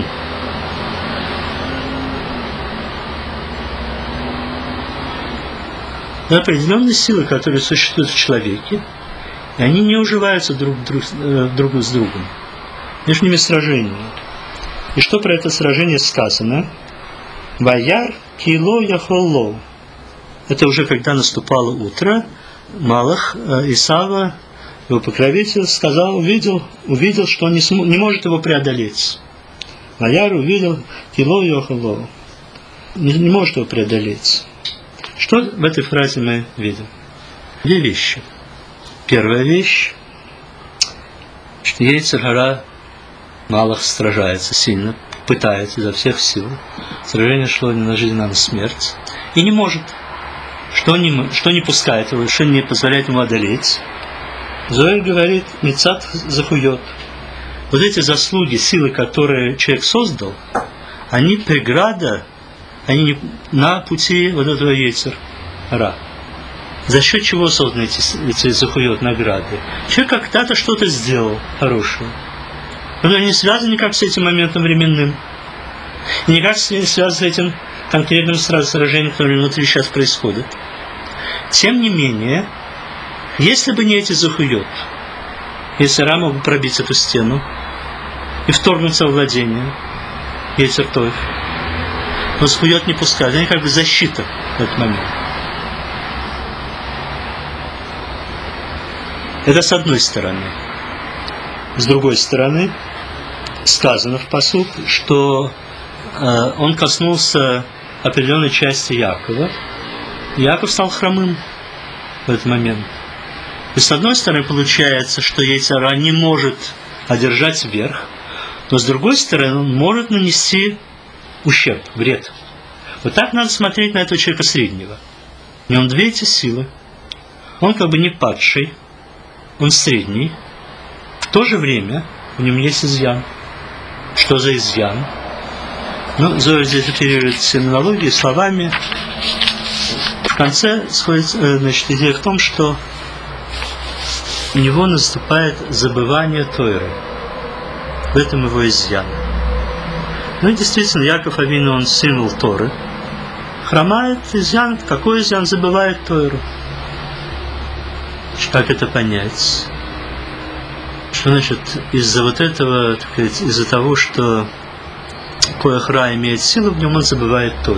Это определенные силы, которые существуют в человеке, и они не уживаются друг с другом. Между ними сражение. И что про это сражение сказано? Ваяр кило яхолло. Это уже когда наступало утро, Малах Исава, его покровитель, увидел, что он не может его преодолеть. Ваяр увидел кило яхолло. Не может его преодолеть. Что в этой фразе мы видим? Две вещи. Первая вещь, что Йецер Ара, Малах сражается сильно, пытается изо всех сил. Сражение шло не на жизнь, а на смерть. И не может. Что не пускает его, что не позволяет ему одолеть. Зоэль говорит, Мицат захует. Вот эти заслуги, силы, которые человек создал, они преграда, они на пути вот этого Йецер Ара. За счет чего созданы эти захует награды? Человек когда-то что-то сделал хорошее. Но они не связаны никак с этим моментом временным. И никак не связаны с этим конкретным сражением, которое внутри сейчас происходит. Тем не менее, если бы не эти захует, Йецер Ара мог бы пробить эту стену и вторгнуться во владение Йецер Тов. Но захует не пускают. Они как бы защита в этот момент. Это с одной стороны. С другой стороны, сказано в пасук, что он коснулся определенной части Якова. Яков стал хромым в этот момент. И с одной стороны, получается, что Йецер Ара не может одержать верх, но с другой стороны, он может нанести ущерб, вред. Вот так надо смотреть на этого человека среднего. В нем две эти силы. Он как бы не падший, он средний. В то же время в нем есть изъян. Что за изъян? Ну, Зоар здесь оперирует терминологией, словами. В конце сходится, идея в том, что у него наступает забывание Тойры. В этом его изъян. Ну и действительно, Яков Авину, он символ Торы. Хромает изъян. Какой изъян? Забывает Тойру. Как это понять? Что значит, из-за вот этого, так сказать, из-за того, что Коах Ра имеет силу, в нем он забывает Тору.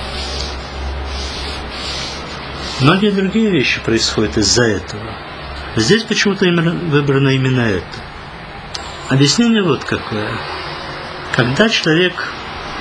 Многие другие вещи происходят из-за этого. Здесь почему-то выбрано именно это. Объяснение вот какое. Когда человек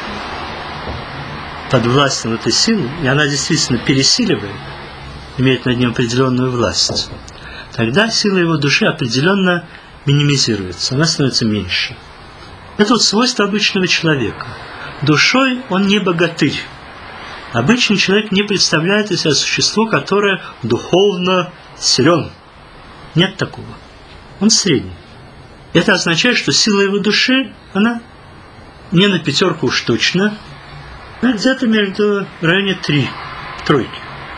подвластен этой силе, и она действительно пересиливает, имеет над ним определенную власть, тогда сила его души определенно минимизируется, она становится меньше. Это вот свойство обычного человека. Душой он не богатырь. Обычный человек не представляет из себя существо, которое духовно силен. Нет такого. Он средний. Это означает, что сила его души, она не на 5 уж точно, а где-то между в районе 3, тройки.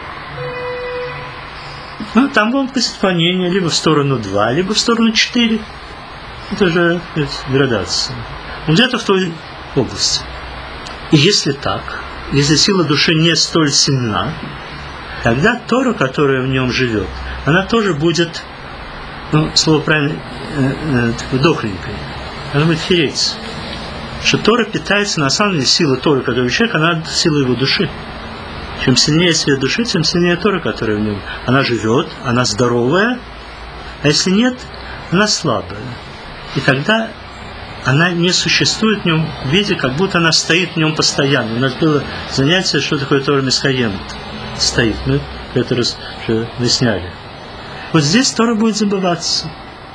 Ну, там будет отклонение либо в сторону 2, либо в сторону 4. Это же градация. Где-то в той области. И если так, если сила души не столь сильна, тогда Тора, которая в нем живет, она тоже будет, ну, слово правильно, дохленькой. она будет хереть. Что Тора питается, на самом деле, сила Торы, которая в человеке, она сила его души. Чем сильнее свет души, тем сильнее Тора, которая в нем. Она живет, она здоровая, а если нет, она слабая. И тогда она не существует в нем в виде, как будто она стоит в нем постоянно. У нас было занятие, что такое Тора Мисхаем. Стоит, мы это раз уже выясняли. Вот здесь Тора будет забываться.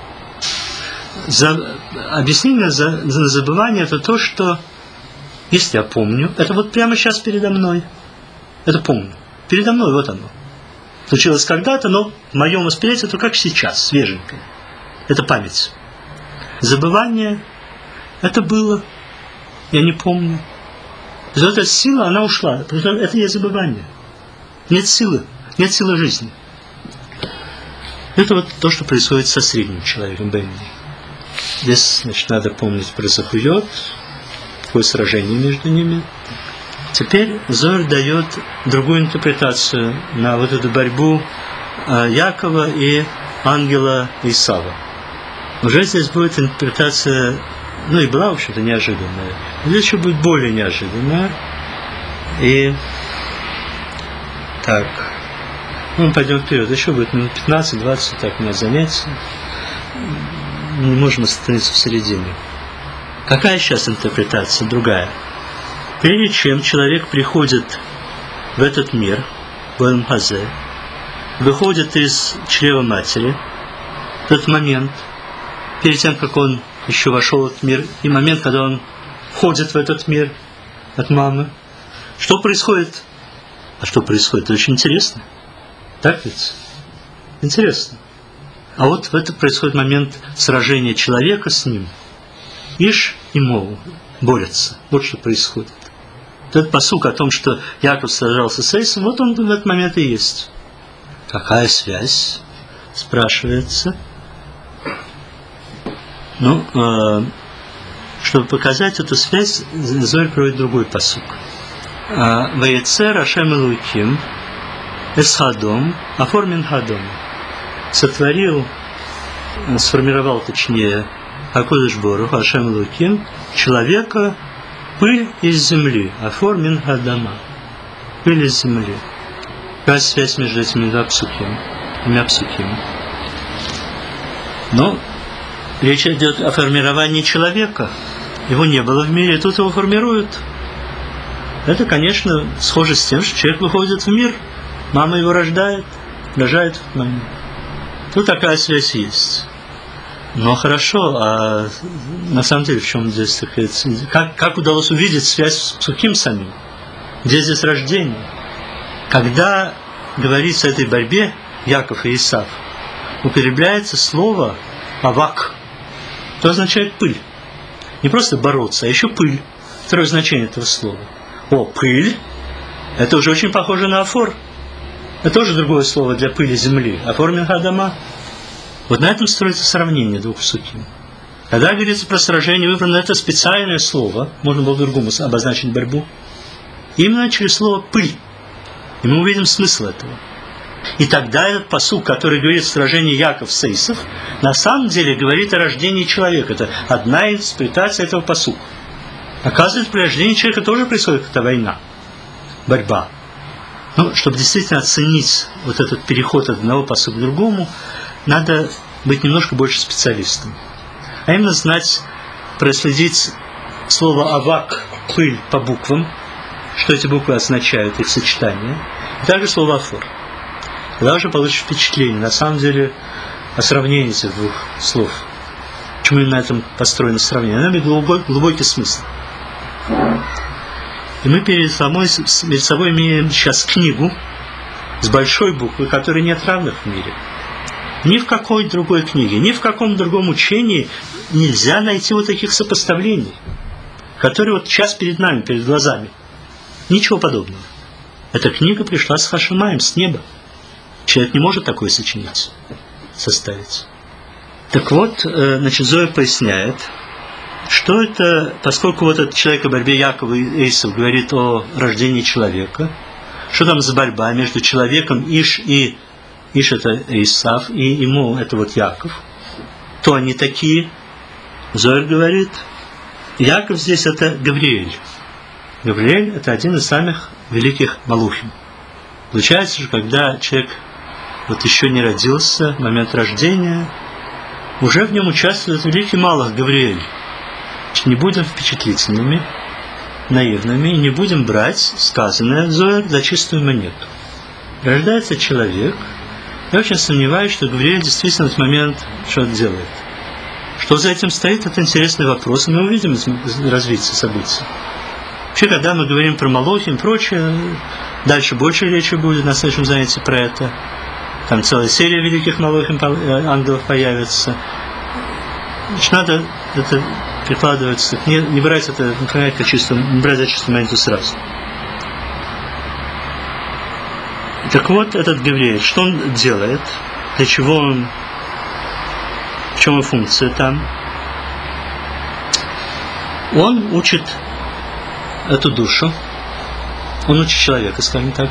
Объяснение за забывание — это то, что, если я помню, это вот прямо сейчас передо мной. Это помню. Передо мной вот оно. Случилось когда-то, но в моем восприятии это как сейчас, свеженькое. Это память. Забывание — это было. Я не помню. Вот эта сила, она ушла. Это не забывание. Нет силы. Нет силы жизни. Это вот то, что происходит со средним человеком, Бенни. Здесь, значит, надо помнить про Захуйот, такое сражение между ними. Теперь Зоар дает другую интерпретацию на вот эту борьбу Якова и ангела Исава. Уже здесь будет интерпретация, ну и была, в общем-то, неожиданная. Здесь еще будет более неожиданная. И так, мы пойдем вперед. Еще будет минут 15-20, так у нас занятия. Не можем остановиться в середине. Какая сейчас интерпретация? Другая. Прежде чем человек приходит в этот мир, в Элм-Хазе, выходит из чрева матери, в тот момент, перед тем, как он еще вошел в этот мир, и момент, когда он входит в этот мир от мамы, что происходит? А что происходит? Это очень интересно. Так ведь? Интересно. А вот в этот происходит момент сражения человека с ним. Иш и Мов борются. Вот что происходит. Этот пасук о том, что Яков сражался с Эйсом, вот он в этот момент и есть. Какая связь? Спрашивается. Ну, чтобы показать эту связь, Зоар приводит другой пасук. Ваецер Ашем Элоким Эсхадом Аформин Хадом. Сформировал, точнее, Акодыш Борух Ашем Элоким человека, пыль из земли, Аформин Хадама. Пыль из земли. Какая связь между этими двумя псуками? Но речь идет о формировании человека. Его не было в мире, тут его формируют. Это, конечно, схоже с тем, что человек выходит в мир, мама его рожает в этот момент. Тут такая связь есть. Но хорошо, а на самом деле в чем здесь такая... Как удалось увидеть связь с псуким самим? Где здесь рождение? Когда говорится о этой борьбе Яков и Исав, употребляется слово «авак», что означает «пыль». Не просто бороться, а еще «пыль». Второе значение этого слова. О, пыль. Это уже очень похоже на афор. Это тоже другое слово для пыли земли. Афор мин хадама. Вот на этом строится сравнение двух псуким. Когда говорится про сражение, выбрано это специальное слово, можно было по-другому обозначить борьбу, именно через слово «пыль». И мы увидим смысл этого. И тогда этот пасук, который говорит о сражении Яков с Эйсов, на самом деле говорит о рождении человека. Это одна интерпретация этого пасука. Оказывается, при рождении человека тоже происходит эта война, борьба. Но чтобы действительно оценить вот этот переход от одного пасука к другому, надо быть немножко больше специалистом. А именно знать, проследить слово «авак», «пыль» по буквам, что эти буквы означают, их сочетание, и также слово «афор». Тогда уже получишь впечатление, на самом деле, о сравнении этих двух слов. Почему именно на этом построено сравнение? Оно имеет глубокий смысл. И мы перед собой имеем сейчас книгу с большой буквы, которой нет равных в мире. Ни в какой другой книге, ни в каком другом учении нельзя найти вот таких сопоставлений, которые вот сейчас перед нами, перед глазами. Ничего подобного. Эта книга пришла с Хашемаем, с неба. Человек не может такое сочинить, составить. Так вот, значит, Зоар поясняет, что это, поскольку вот этот человек о борьбе Якова и Эйсов говорит о рождении человека, что там за борьба между человеком Иш и Иш это Эйсав, и ему это вот Яков, то они такие, Зоар говорит, Яков здесь это Гавриэль. Гавриэль это один из самых великих малухим. Получается же, когда человек вот еще не родился, в момент рождения, уже в нем участвует великий малах Гавриэль. Не будем впечатлительными, наивными, и не будем брать сказанное Зоар за чистую монету. Рождается человек, я очень сомневаюсь, что Гавриэль действительно в этот момент что-то делает. Что за этим стоит, это интересный вопрос, и мы увидим развитие событий. Вообще, когда мы говорим про Малохим и прочее, дальше больше речи будет на следующем занятии про это. Там целая серия великих Малохим ангелов появится. Значит, надо это прикладываться, не брать это, не брать за чистую монету сразу. Так вот, этот Гавриэль, что он делает, для чего он, в чем его функция там? Он учит эту душу, он учит человека, скажем так,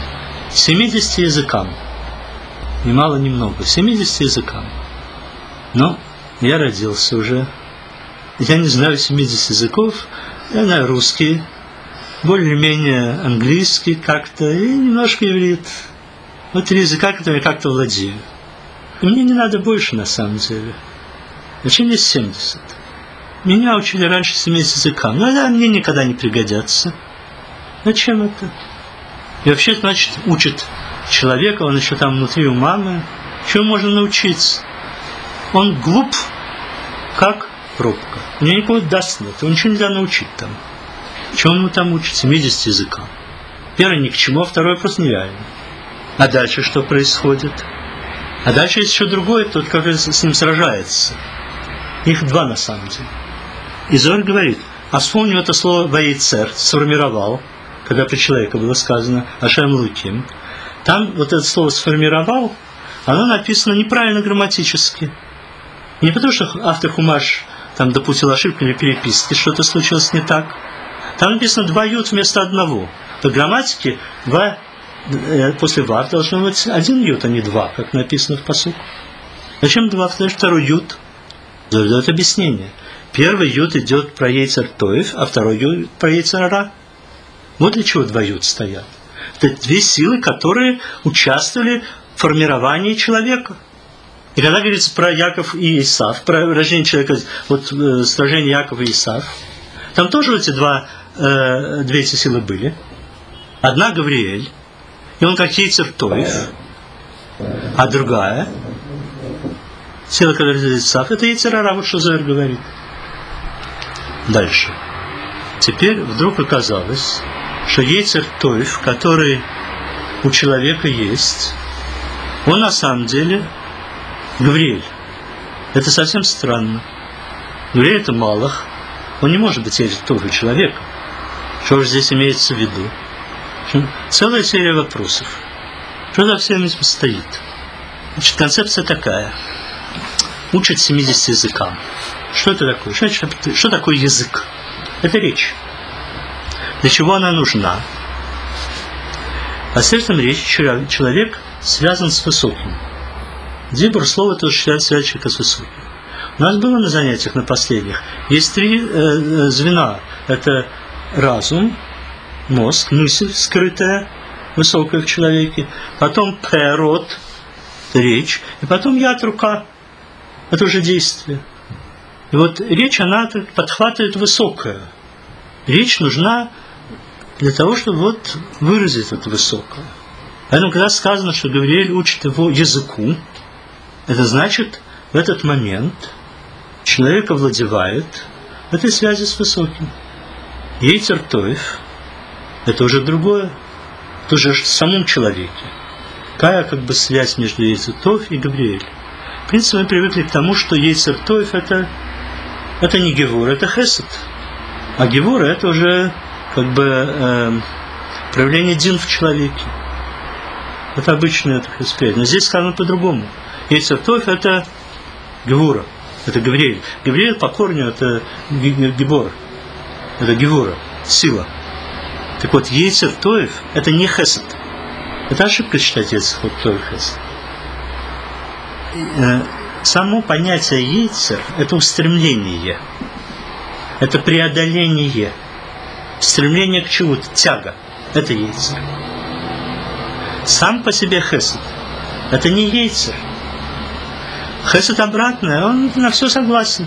70 языкам. Ни мало, ни много. 70 языкам. Но я родился уже. Я не знаю 70 языков. Я знаю русский, более-менее английский как-то и немножко иврит. Вот 3 языка, которые я как-то владею. И мне не надо больше, на самом деле. Зачем здесь 70? Меня учили раньше 70 языкам. Но да, мне никогда не пригодятся. Зачем это? И вообще, значит, учит человека, он еще там внутри у мамы. Чему можно научиться? Он глуп, как пробка. У него никакого даст нет. Его ничего нельзя научить там. Чему ему там учить? 70 языкам. Первый ни к чему, а второй просто нереально. А дальше что происходит? А дальше есть еще другой, тот, который с ним сражается. Их 2 на самом деле. И Зоар говорит, а вспомнил это слово «ваейцер», сформировал, когда про человека было сказано «ашем луким». Там вот это слово «сформировал», оно написано неправильно грамматически. Не потому, что автор Хумаш там допустил ошибку или переписке, что-то случилось не так. Там написано 2 ют вместо 1. По грамматике после вав должно быть 1 ют, а не 2, как написано в пасуке. Зачем 2? Второй ют дает объяснение. Первый ют идет про Ейцер Тоев, а второй ют про Ейцер Ара. Вот для чего 2 ют стоят. Это 2 силы, которые участвовали в формировании человека. И когда говорится про Яков и Исав, про рождение человека, вот сражение Якова и Исав, там тоже эти 2 эти силы были. Одна Гавриэль, и он как Ейцер Тоев, а другая сила, которая рождает Исав, это Ейцер Ара, вот что Зоар говорит. Дальше. Теперь вдруг оказалось, что Ейцер Тоев, который у человека есть, он на самом деле Гавриэль. Это совсем странно. Гавриэль это малах. Он не может быть Ейцер Тоев у человека. Что же здесь имеется в виду? Целая серия вопросов. Что за всем этим стоит? Значит, концепция такая. Учат 70 языкам. Что это такое? Что такое язык? Это речь. Для чего она нужна? Посредством речи человек связан с высоким. Дибур слово тоже связывает человека с высоким. У нас было на занятиях, на последних, есть 3 звена. Это разум, мозг, мысль скрытая, высокая в человеке. Потом перот, речь. И потом яд, рука. Это уже действие. И вот речь, она подхватывает высокое. Речь нужна для того, чтобы вот выразить это высокое. Поэтому, когда сказано, что Гавриэль учит его языку, это значит, в этот момент человек овладевает в этой связи с высоким. Ейцер Тоев – это уже другое. Это уже в самом человеке. Какая как бы связь между Ейцер Тоев и Гавриэль? В принципе, мы привыкли к тому, что Ейцер Тоев – это не Гевур, это Хесед. А Гевур – это уже как бы проявление дин в человеке. Это обычное это восприятие. Но здесь сказано по-другому. Ейцер Тоев – это Гевура, это Гавриэль. Гавриэль по корню – это Гебор, это Гевура, сила. Так вот, Ейцер Тоев – это не Хесед. Это ошибка считать Ейцер Тоев Хесед. само понятие Йецер – это устремление, это преодоление, стремление к чему-то, тяга – это Йецер. Сам по себе Хесед – это не Йецер. Хесед обратное, он на все согласен.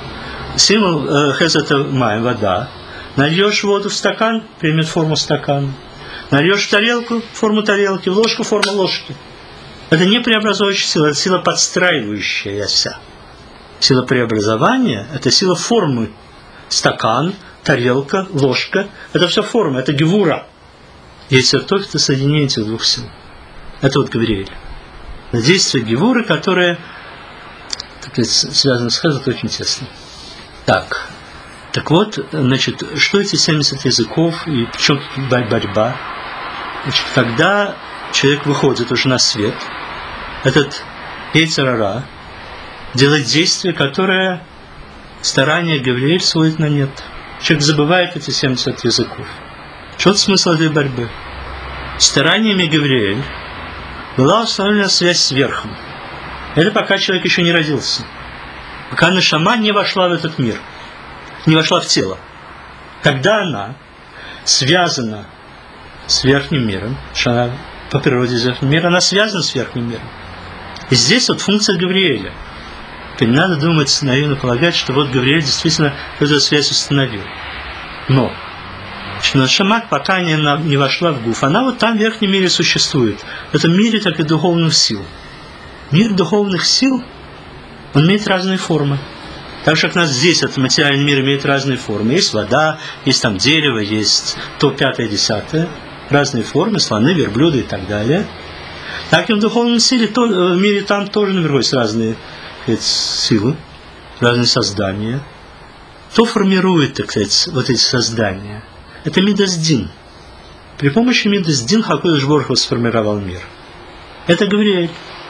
Символ Хесед – это май, вода. Нальешь воду в стакан – примет форму стакана. Нальешь в тарелку – форму тарелки, в ложку – форму ложки. Это не преобразующая сила, это сила подстраивающаяся. Сила преобразования – это сила формы. Стакан, тарелка, ложка – это все форма, это гевура. Йецер тов – это соединение этих двух сил. Это вот Гавриэль. Действие гевуры, которое, так сказать, связано с Хесед очень тесно. Так вот, значит, что эти 70 языков и в чем тут борьба? Значит, когда человек выходит уже на свет, этот Йецер ара делает действие, которое старание Гавриэль сводит на нет. Человек забывает эти 70 языков. Что смысл этой борьбы? Стараниями Гавриэль была установлена связь с верхом. Это пока человек еще не родился. Пока нешама не вошла в этот мир, не вошла в тело. Когда она связана с верхним миром, что она по природе из верхнего мира, она связана с верхним миром. И здесь вот функция Гавриэля. Не надо думать, наивно полагать, что вот Гавриэль действительно эту связь установил. Но нешама, пока не вошла в гуф, она вот там в верхнем мире существует. В этом мире так и духовных сил. Мир духовных сил, он имеет разные формы. Так же, как у нас здесь этот материальный мир имеет разные формы. Есть вода, есть там дерево, есть то, пятое, десятое. Разные формы, слоны, верблюды и так далее. Так и в духовном мире там тоже наверху есть разные силы, разные создания. Кто формирует, так сказать, вот эти создания? Это Мидас-Дин. При помощи Мидас-Дин Хакодыш Борух Ху сформировал мир. Это Гавриэль.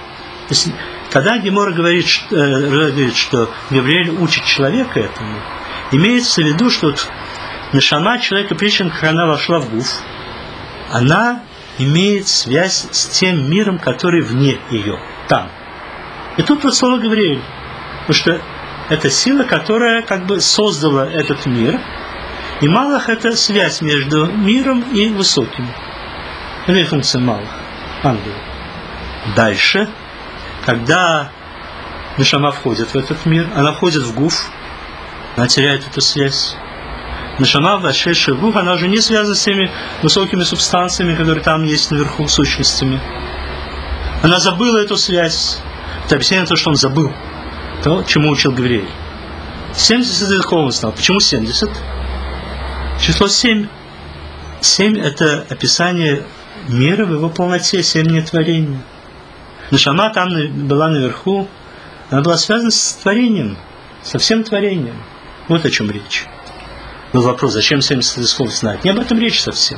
Когда Гемора говорит, что Гавриэль учит человека этому, имеется в виду, что вот нешама человека, прежде чем она вошла в гуф, она имеет связь с тем миром, который вне ее, там. И тут вот слово Гавриэль, потому что это сила, которая как бы создала этот мир, и Малах – это связь между миром и высоким. Это функция Малах, ангела. Дальше, когда нешама входит в этот мир, она входит в гуф, она теряет эту связь. Нешама, вошедшая в гуф, она уже не связана с теми высокими субстанциями, которые там есть наверху, сущностями. Она забыла эту связь. Это объяснение того, что он забыл. То, чему учил Гавриэль. 70 языков он знал. Почему 70? Число 7. 7 – это описание мира в его полноте, 7 нетворений. Нешама там была наверху, она была связана с творением, со всем творением. Вот о чем речь. Был вопрос, зачем 70 языков знать? Не об этом речь совсем.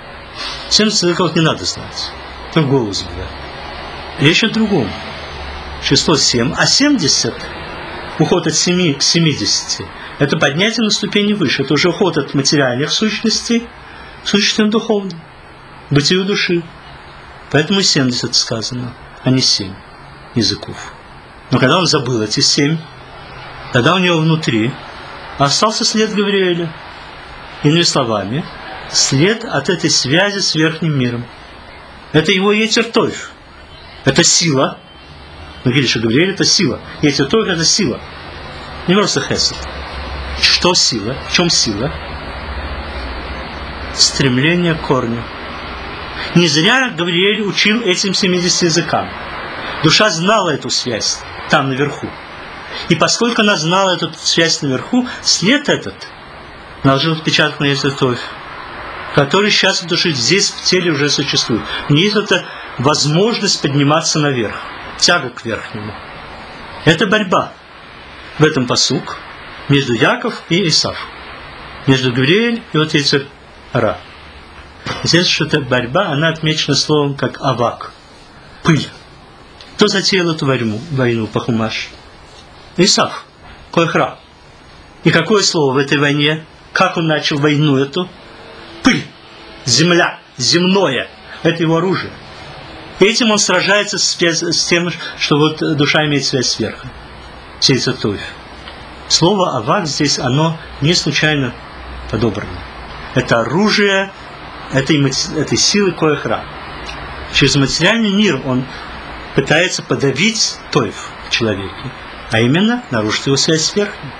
70 языков не надо знать. Это в голову забивает. Речь о другом. Число 7. А 70, уход от 7 к 70, это поднятие на ступени выше. Это уже уход от материальных сущностей к сущностям духовным, бытию души. Поэтому 70 сказано, а не 7 языков. Но когда он забыл эти 7, тогда у него внутри остался след Гавриэля. Иными словами, след от этой связи с верхним миром. Это его Йецер тов. Это сила. Мы видели, что Гавриэль – это сила. Йецер тов – это сила. Не просто Хесед. Что сила? В чем сила? Стремление к корню. Не зря Гавриэль учил этим 70 языкам. Душа знала эту связь там наверху. И поскольку она знала эту связь наверху, след этот наложил отпечаток на Йецер тов, который сейчас в душе здесь в теле уже существует. У нее есть эта возможность подниматься наверх, тяга к верхнему. Это борьба в этом пасук между Яков и Исав, между Гавриэль и вот Йецер ара. Здесь что эта борьба, она отмечена словом как авак, пыль. Кто затеял эту войну по Хумаш? Исав, Койхра. И какое слово в этой войне? Как он начал войну эту? Пыль, земля, земное. Это его оружие. Этим он сражается с тем, что вот душа имеет связь с верхом. Сеется тойф. Слово авак здесь, оно не случайно подобрано. Это оружие этой силы коэх-ра. Через материальный мир он пытается подавить тойф в человеке, а именно нарушить его связь с верхом.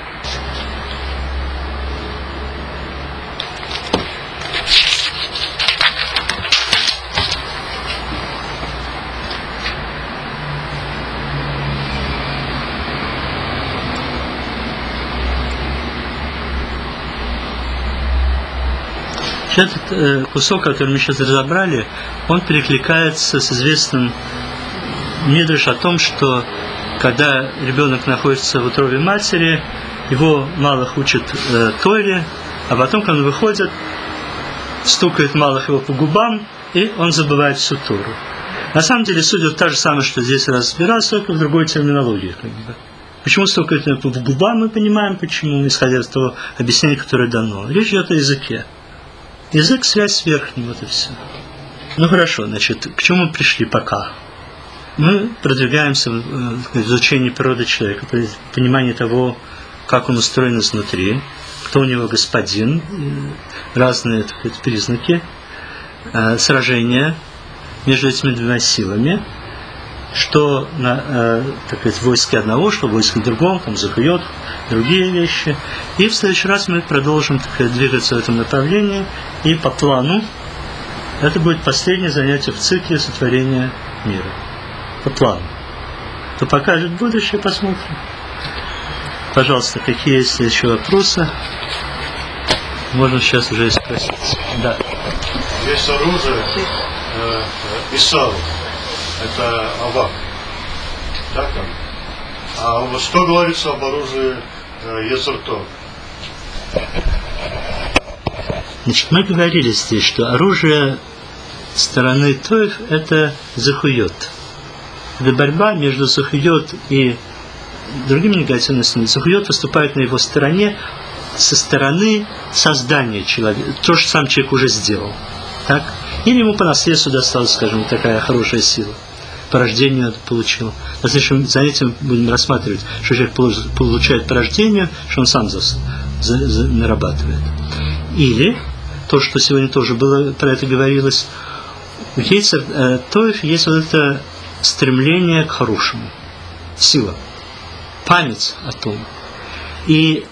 Этот кусок, который мы сейчас разобрали, он перекликается с известным мидраш о том, что когда ребенок находится в утробе матери, его малых учат Торе, а потом, когда он выходит, стукает малых его по губам, и он забывает всю Тору. На самом деле, суть вот та же самая, что здесь разбираться, только в другой терминологии. Почему стукает по губам, мы понимаем, почему, исходя из того объяснения, которое дано. Речь идет о языке. Язык – связь с верхним, вот и все. Ну хорошо, значит, к чему мы пришли пока? Мы продвигаемся в изучении природы человека, в понимании того, как он устроен изнутри, кто у него господин, разные, так сказать, признаки, сражения между этими двумя силами, что так сказать, в войске одного, что в войске другом, там захует, другие вещи. И в следующий раз мы продолжим, так сказать, двигаться в этом направлении. И по плану это будет последнее занятие в цикле сотворения мира. По плану. Кто покажет будущее, посмотрим. Пожалуйста, какие есть еще вопросы? Можно сейчас уже и спросить. Да. Есть оружие Исау. Это авак. Так там? А вот что говорится об оружии Йецер Тов? Значит, мы говорили здесь, что оружие стороны Тойф – это захует. Это борьба между захует и другими негативными силами. Захует выступает на его стороне со стороны создания человека. То, что сам человек уже сделал. Так? Или ему по наследству досталась, скажем, такая хорошая сила. По рождению это получил. На следующем занятии будем рассматривать, что человек получает по рождению, что он сам нарабатывает. Или, то, что сегодня тоже было, про это говорилось, у Йецер Тов есть вот это стремление к хорошему. Сила. Память о том. И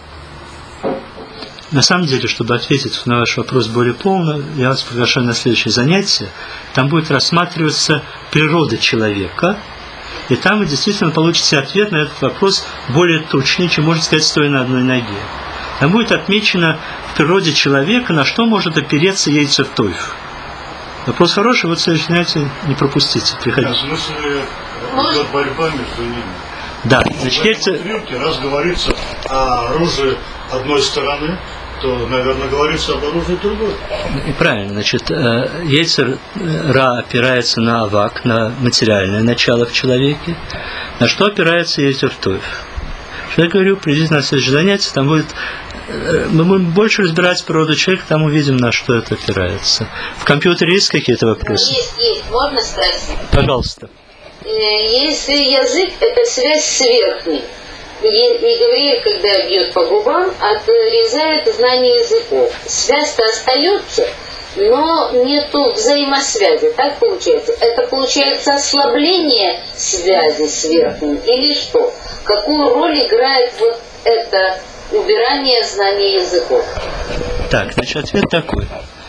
на самом деле, чтобы ответить на ваш вопрос более полно, я вас приглашаю на следующее занятие. Там будет рассматриваться природа человека, и там вы действительно получите ответ на этот вопрос более точный, чем можно сказать, стоя на одной ноге. Там будет отмечено в природе человека, на что может опереться Йецер Тов. Вопрос хороший, вот следующее занятие не пропустите, приходите. В смысле, идет борьба между ними. Да, значит, раз говорится о оружии одной стороны, то, наверное, говорится об оружии другой. Правильно, значит, Йецер Ра опирается на авак, на материальное начало в человеке. На что опирается Йецер Тов? Что я говорю, придите на следующее занятие, там будет, мы будем больше разбирать природу человека, там увидим, на что это опирается. В компьютере есть какие-то вопросы? Есть, можно спросить? Пожалуйста. Если язык – это связь с верхней, и Гавриэль, когда бьет по губам, отрезает знание языков. Связь-то остается, но нету взаимосвязи. Так получается? Это получается ослабление связи с верхним или что? Какую роль играет вот это убирание знания языков? Так, значит, ответ такой.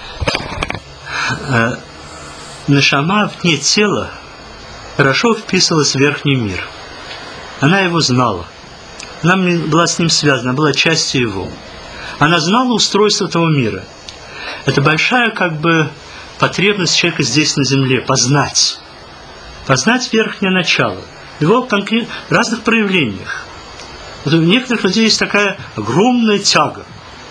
Нешама вне тела хорошо вписывалась в верхний мир. Она его знала. Она была с ним связана, была частью его. Она знала устройство этого мира. Это большая, потребность человека здесь на земле – познать. Познать верхнее начало. Его в разных проявлениях. Вот у некоторых людей есть такая огромная тяга.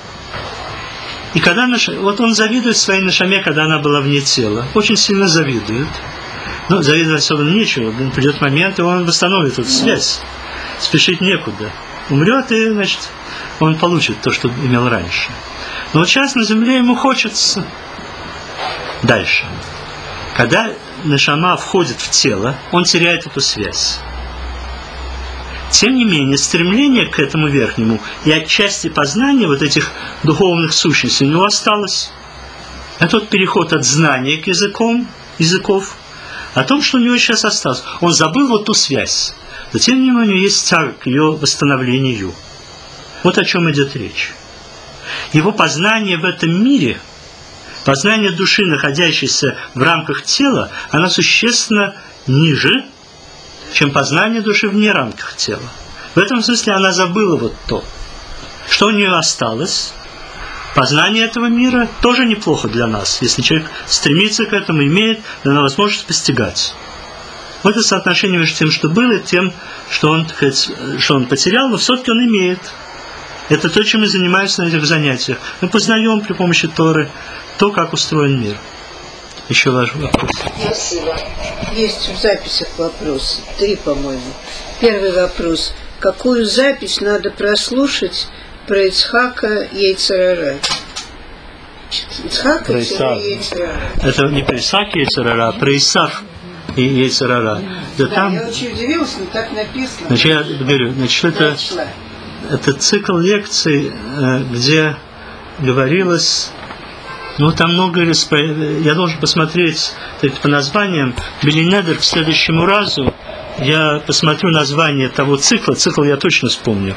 И когда вот он завидует своей нешаме, когда она была вне тела. Очень сильно завидует. Но завидовать особенно нечего. Придет момент, и он восстановит эту связь. Спешить некуда. Умрет, и, значит, он получит то, что имел раньше. Но вот сейчас на земле ему хочется дальше. Когда нешама входит в тело, он теряет эту связь. Тем не менее, стремление к этому верхнему и отчасти познания вот этих духовных сущностей у него осталось. А тот переход от знания к языков, о том, что у него сейчас осталось. Он забыл вот ту связь. Но тем не менее, у него есть тяга к ее восстановлению. Вот о чем идет речь. Его познание в этом мире, познание души, находящейся в рамках тела, она существенно ниже, чем познание души вне рамках тела. В этом смысле она забыла вот то. Что у нее осталось? Познание этого мира тоже неплохо для нас, если человек стремится к этому, имеет возможность постигать. Вот это соотношение между тем, что было, и тем, что он потерял, но все-таки он имеет. Это то, чем мы занимаемся на этих занятиях. Мы познаем при помощи Торы то, как устроен мир. Еще ваш вопрос. Спасибо. Есть в записях вопросы. 3, по-моему. Первый вопрос. Какую запись надо прослушать про Ицхака Йецер Ара? Ицхака Йецер Ара. Это не про Исаака Йецер Ара, а про Исав и Йецер Ара. Да, я очень удивилась, но так написано. Значит, я говорю, это цикл лекций, где говорилось. Там много, я должен посмотреть по названиям. Белинедер к следующему разу я посмотрю название того цикла. Цикл я точно вспомню.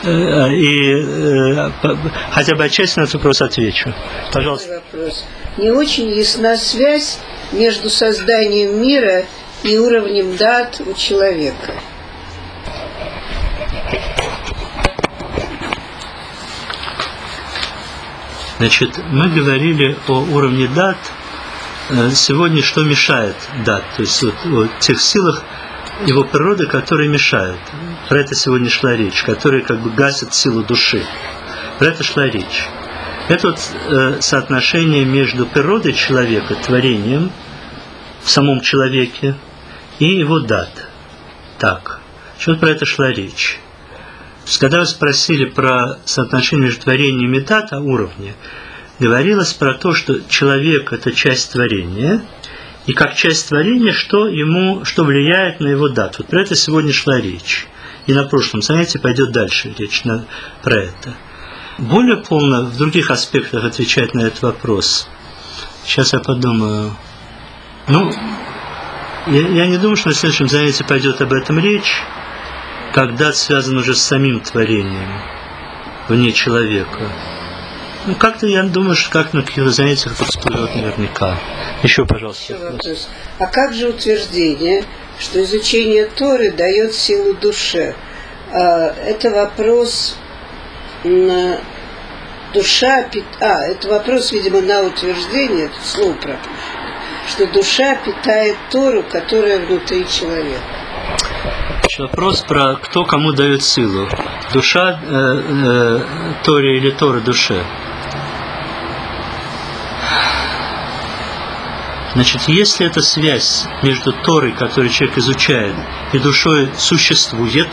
И хотя бы отчасти на этот вопрос отвечу. Пожалуйста. Вопрос. Не очень ясна связь между созданием мира и уровнем дат у человека. Значит, мы говорили о уровне дат. Сегодня что мешает дат? То есть о тех силах его природы, которые мешают. Про это сегодня шла речь, которые гасят силу души. Про это шла речь. Это соотношение между природой человека, творением в самом человеке, и его дат. Так, что про это шла речь. Когда вы спросили про соотношение между творением и дат, о уровне, говорилось про то, что человек – это часть творения, и как часть творения, что влияет на его дат. Вот про это сегодня шла речь. И на прошлом занятии пойдет дальше речь про это. Более полно в других аспектах отвечать на этот вопрос. Сейчас я подумаю. Я не думаю, что на следующем занятии пойдет об этом речь. Когда связан уже с самим творением, вне человека. Как-то я думаю, что как на каких-то занятиях это всплывет наверняка. Еще, пожалуйста. Еще вопрос. А как же утверждение, что изучение Торы дает силу душе? Это вопрос на душа... это вопрос, видимо, на утверждение, это слово пропущено, что душа питает Тору, которая внутри человека. Вопрос про кто кому дает силу. Душа Торе или Тора душе. Значит, если эта связь между Торой, которую человек изучает, и душой существует,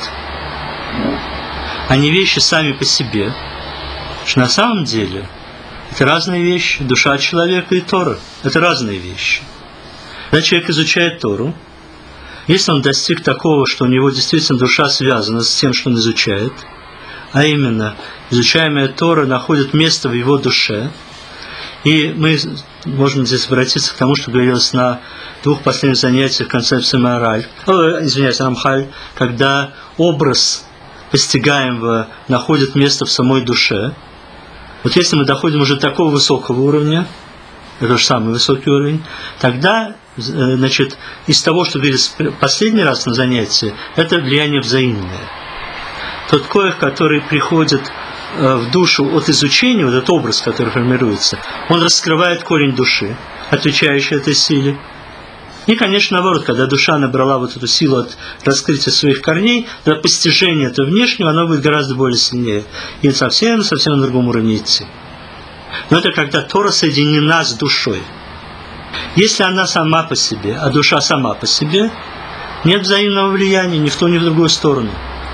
а не вещи сами по себе, что на самом деле это разные вещи. Душа человека и Тора – это разные вещи. Когда человек изучает Тору, если он достиг такого, что у него действительно душа связана с тем, что он изучает, а именно, изучаемая Тора находит место в его душе, и мы можем здесь обратиться к тому, что говорилось на 2 последних занятиях концепции Рамхаль, когда образ постигаемого находит место в самой душе. Вот если мы доходим уже до такого высокого уровня, это же самый высокий уровень, тогда, значит, из того, что говорили последний раз на занятии, это влияние взаимное. Тот коэх, который приходит в душу от изучения, вот этот образ, который формируется, он раскрывает корень души, отвечающий этой силе. И, конечно, наоборот, когда душа набрала вот эту силу от раскрытия своих корней, для постижения этого внешнего, оно будет гораздо более сильнее. И совсем на другом уровне идти. Но это когда Тора соединена с душой. Если она сама по себе, а душа сама по себе, нет взаимного влияния ни в ту, ни в другую сторону.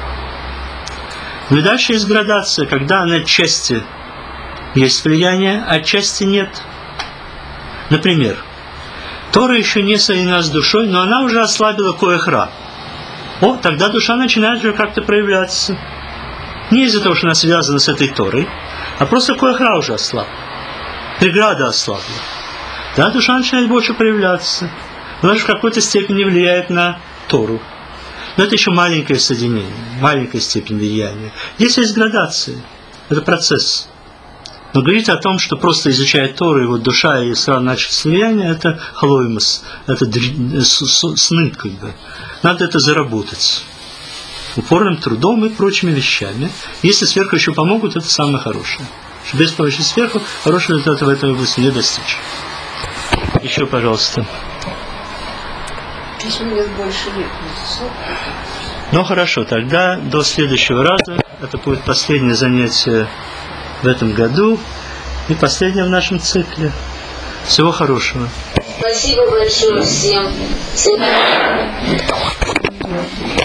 Ну и дальше есть градация, когда она отчасти есть влияние, а отчасти нет. Например, Тора еще не соединена с душой, но она уже ослабила коэх-ра. Тогда душа начинает уже как-то проявляться. Не из-за того, что она связана с этой Торой, а просто коэх-ра уже ослаб. Преграда ослабла. Да, душа начинает больше проявляться. Она же в какой-то степени влияет на Тору. Но это еще маленькое соединение, маленькая степень влияния. Здесь есть градация. Это процесс. Но говорить о том, что просто изучая Тору, и вот душа и сразу начнется влияние, это халоймас, это сны, как бы. Надо это заработать. Упорным трудом и прочими вещами. Если сверху еще помогут, это самое хорошее. Что без помощи сверху хорошего результата в этой области не достичь. Еще, пожалуйста. Письма больше нет. Ну хорошо, тогда до следующего раза. Это будет последнее занятие в этом году и последнее в нашем цикле. Всего хорошего. Спасибо большое всем.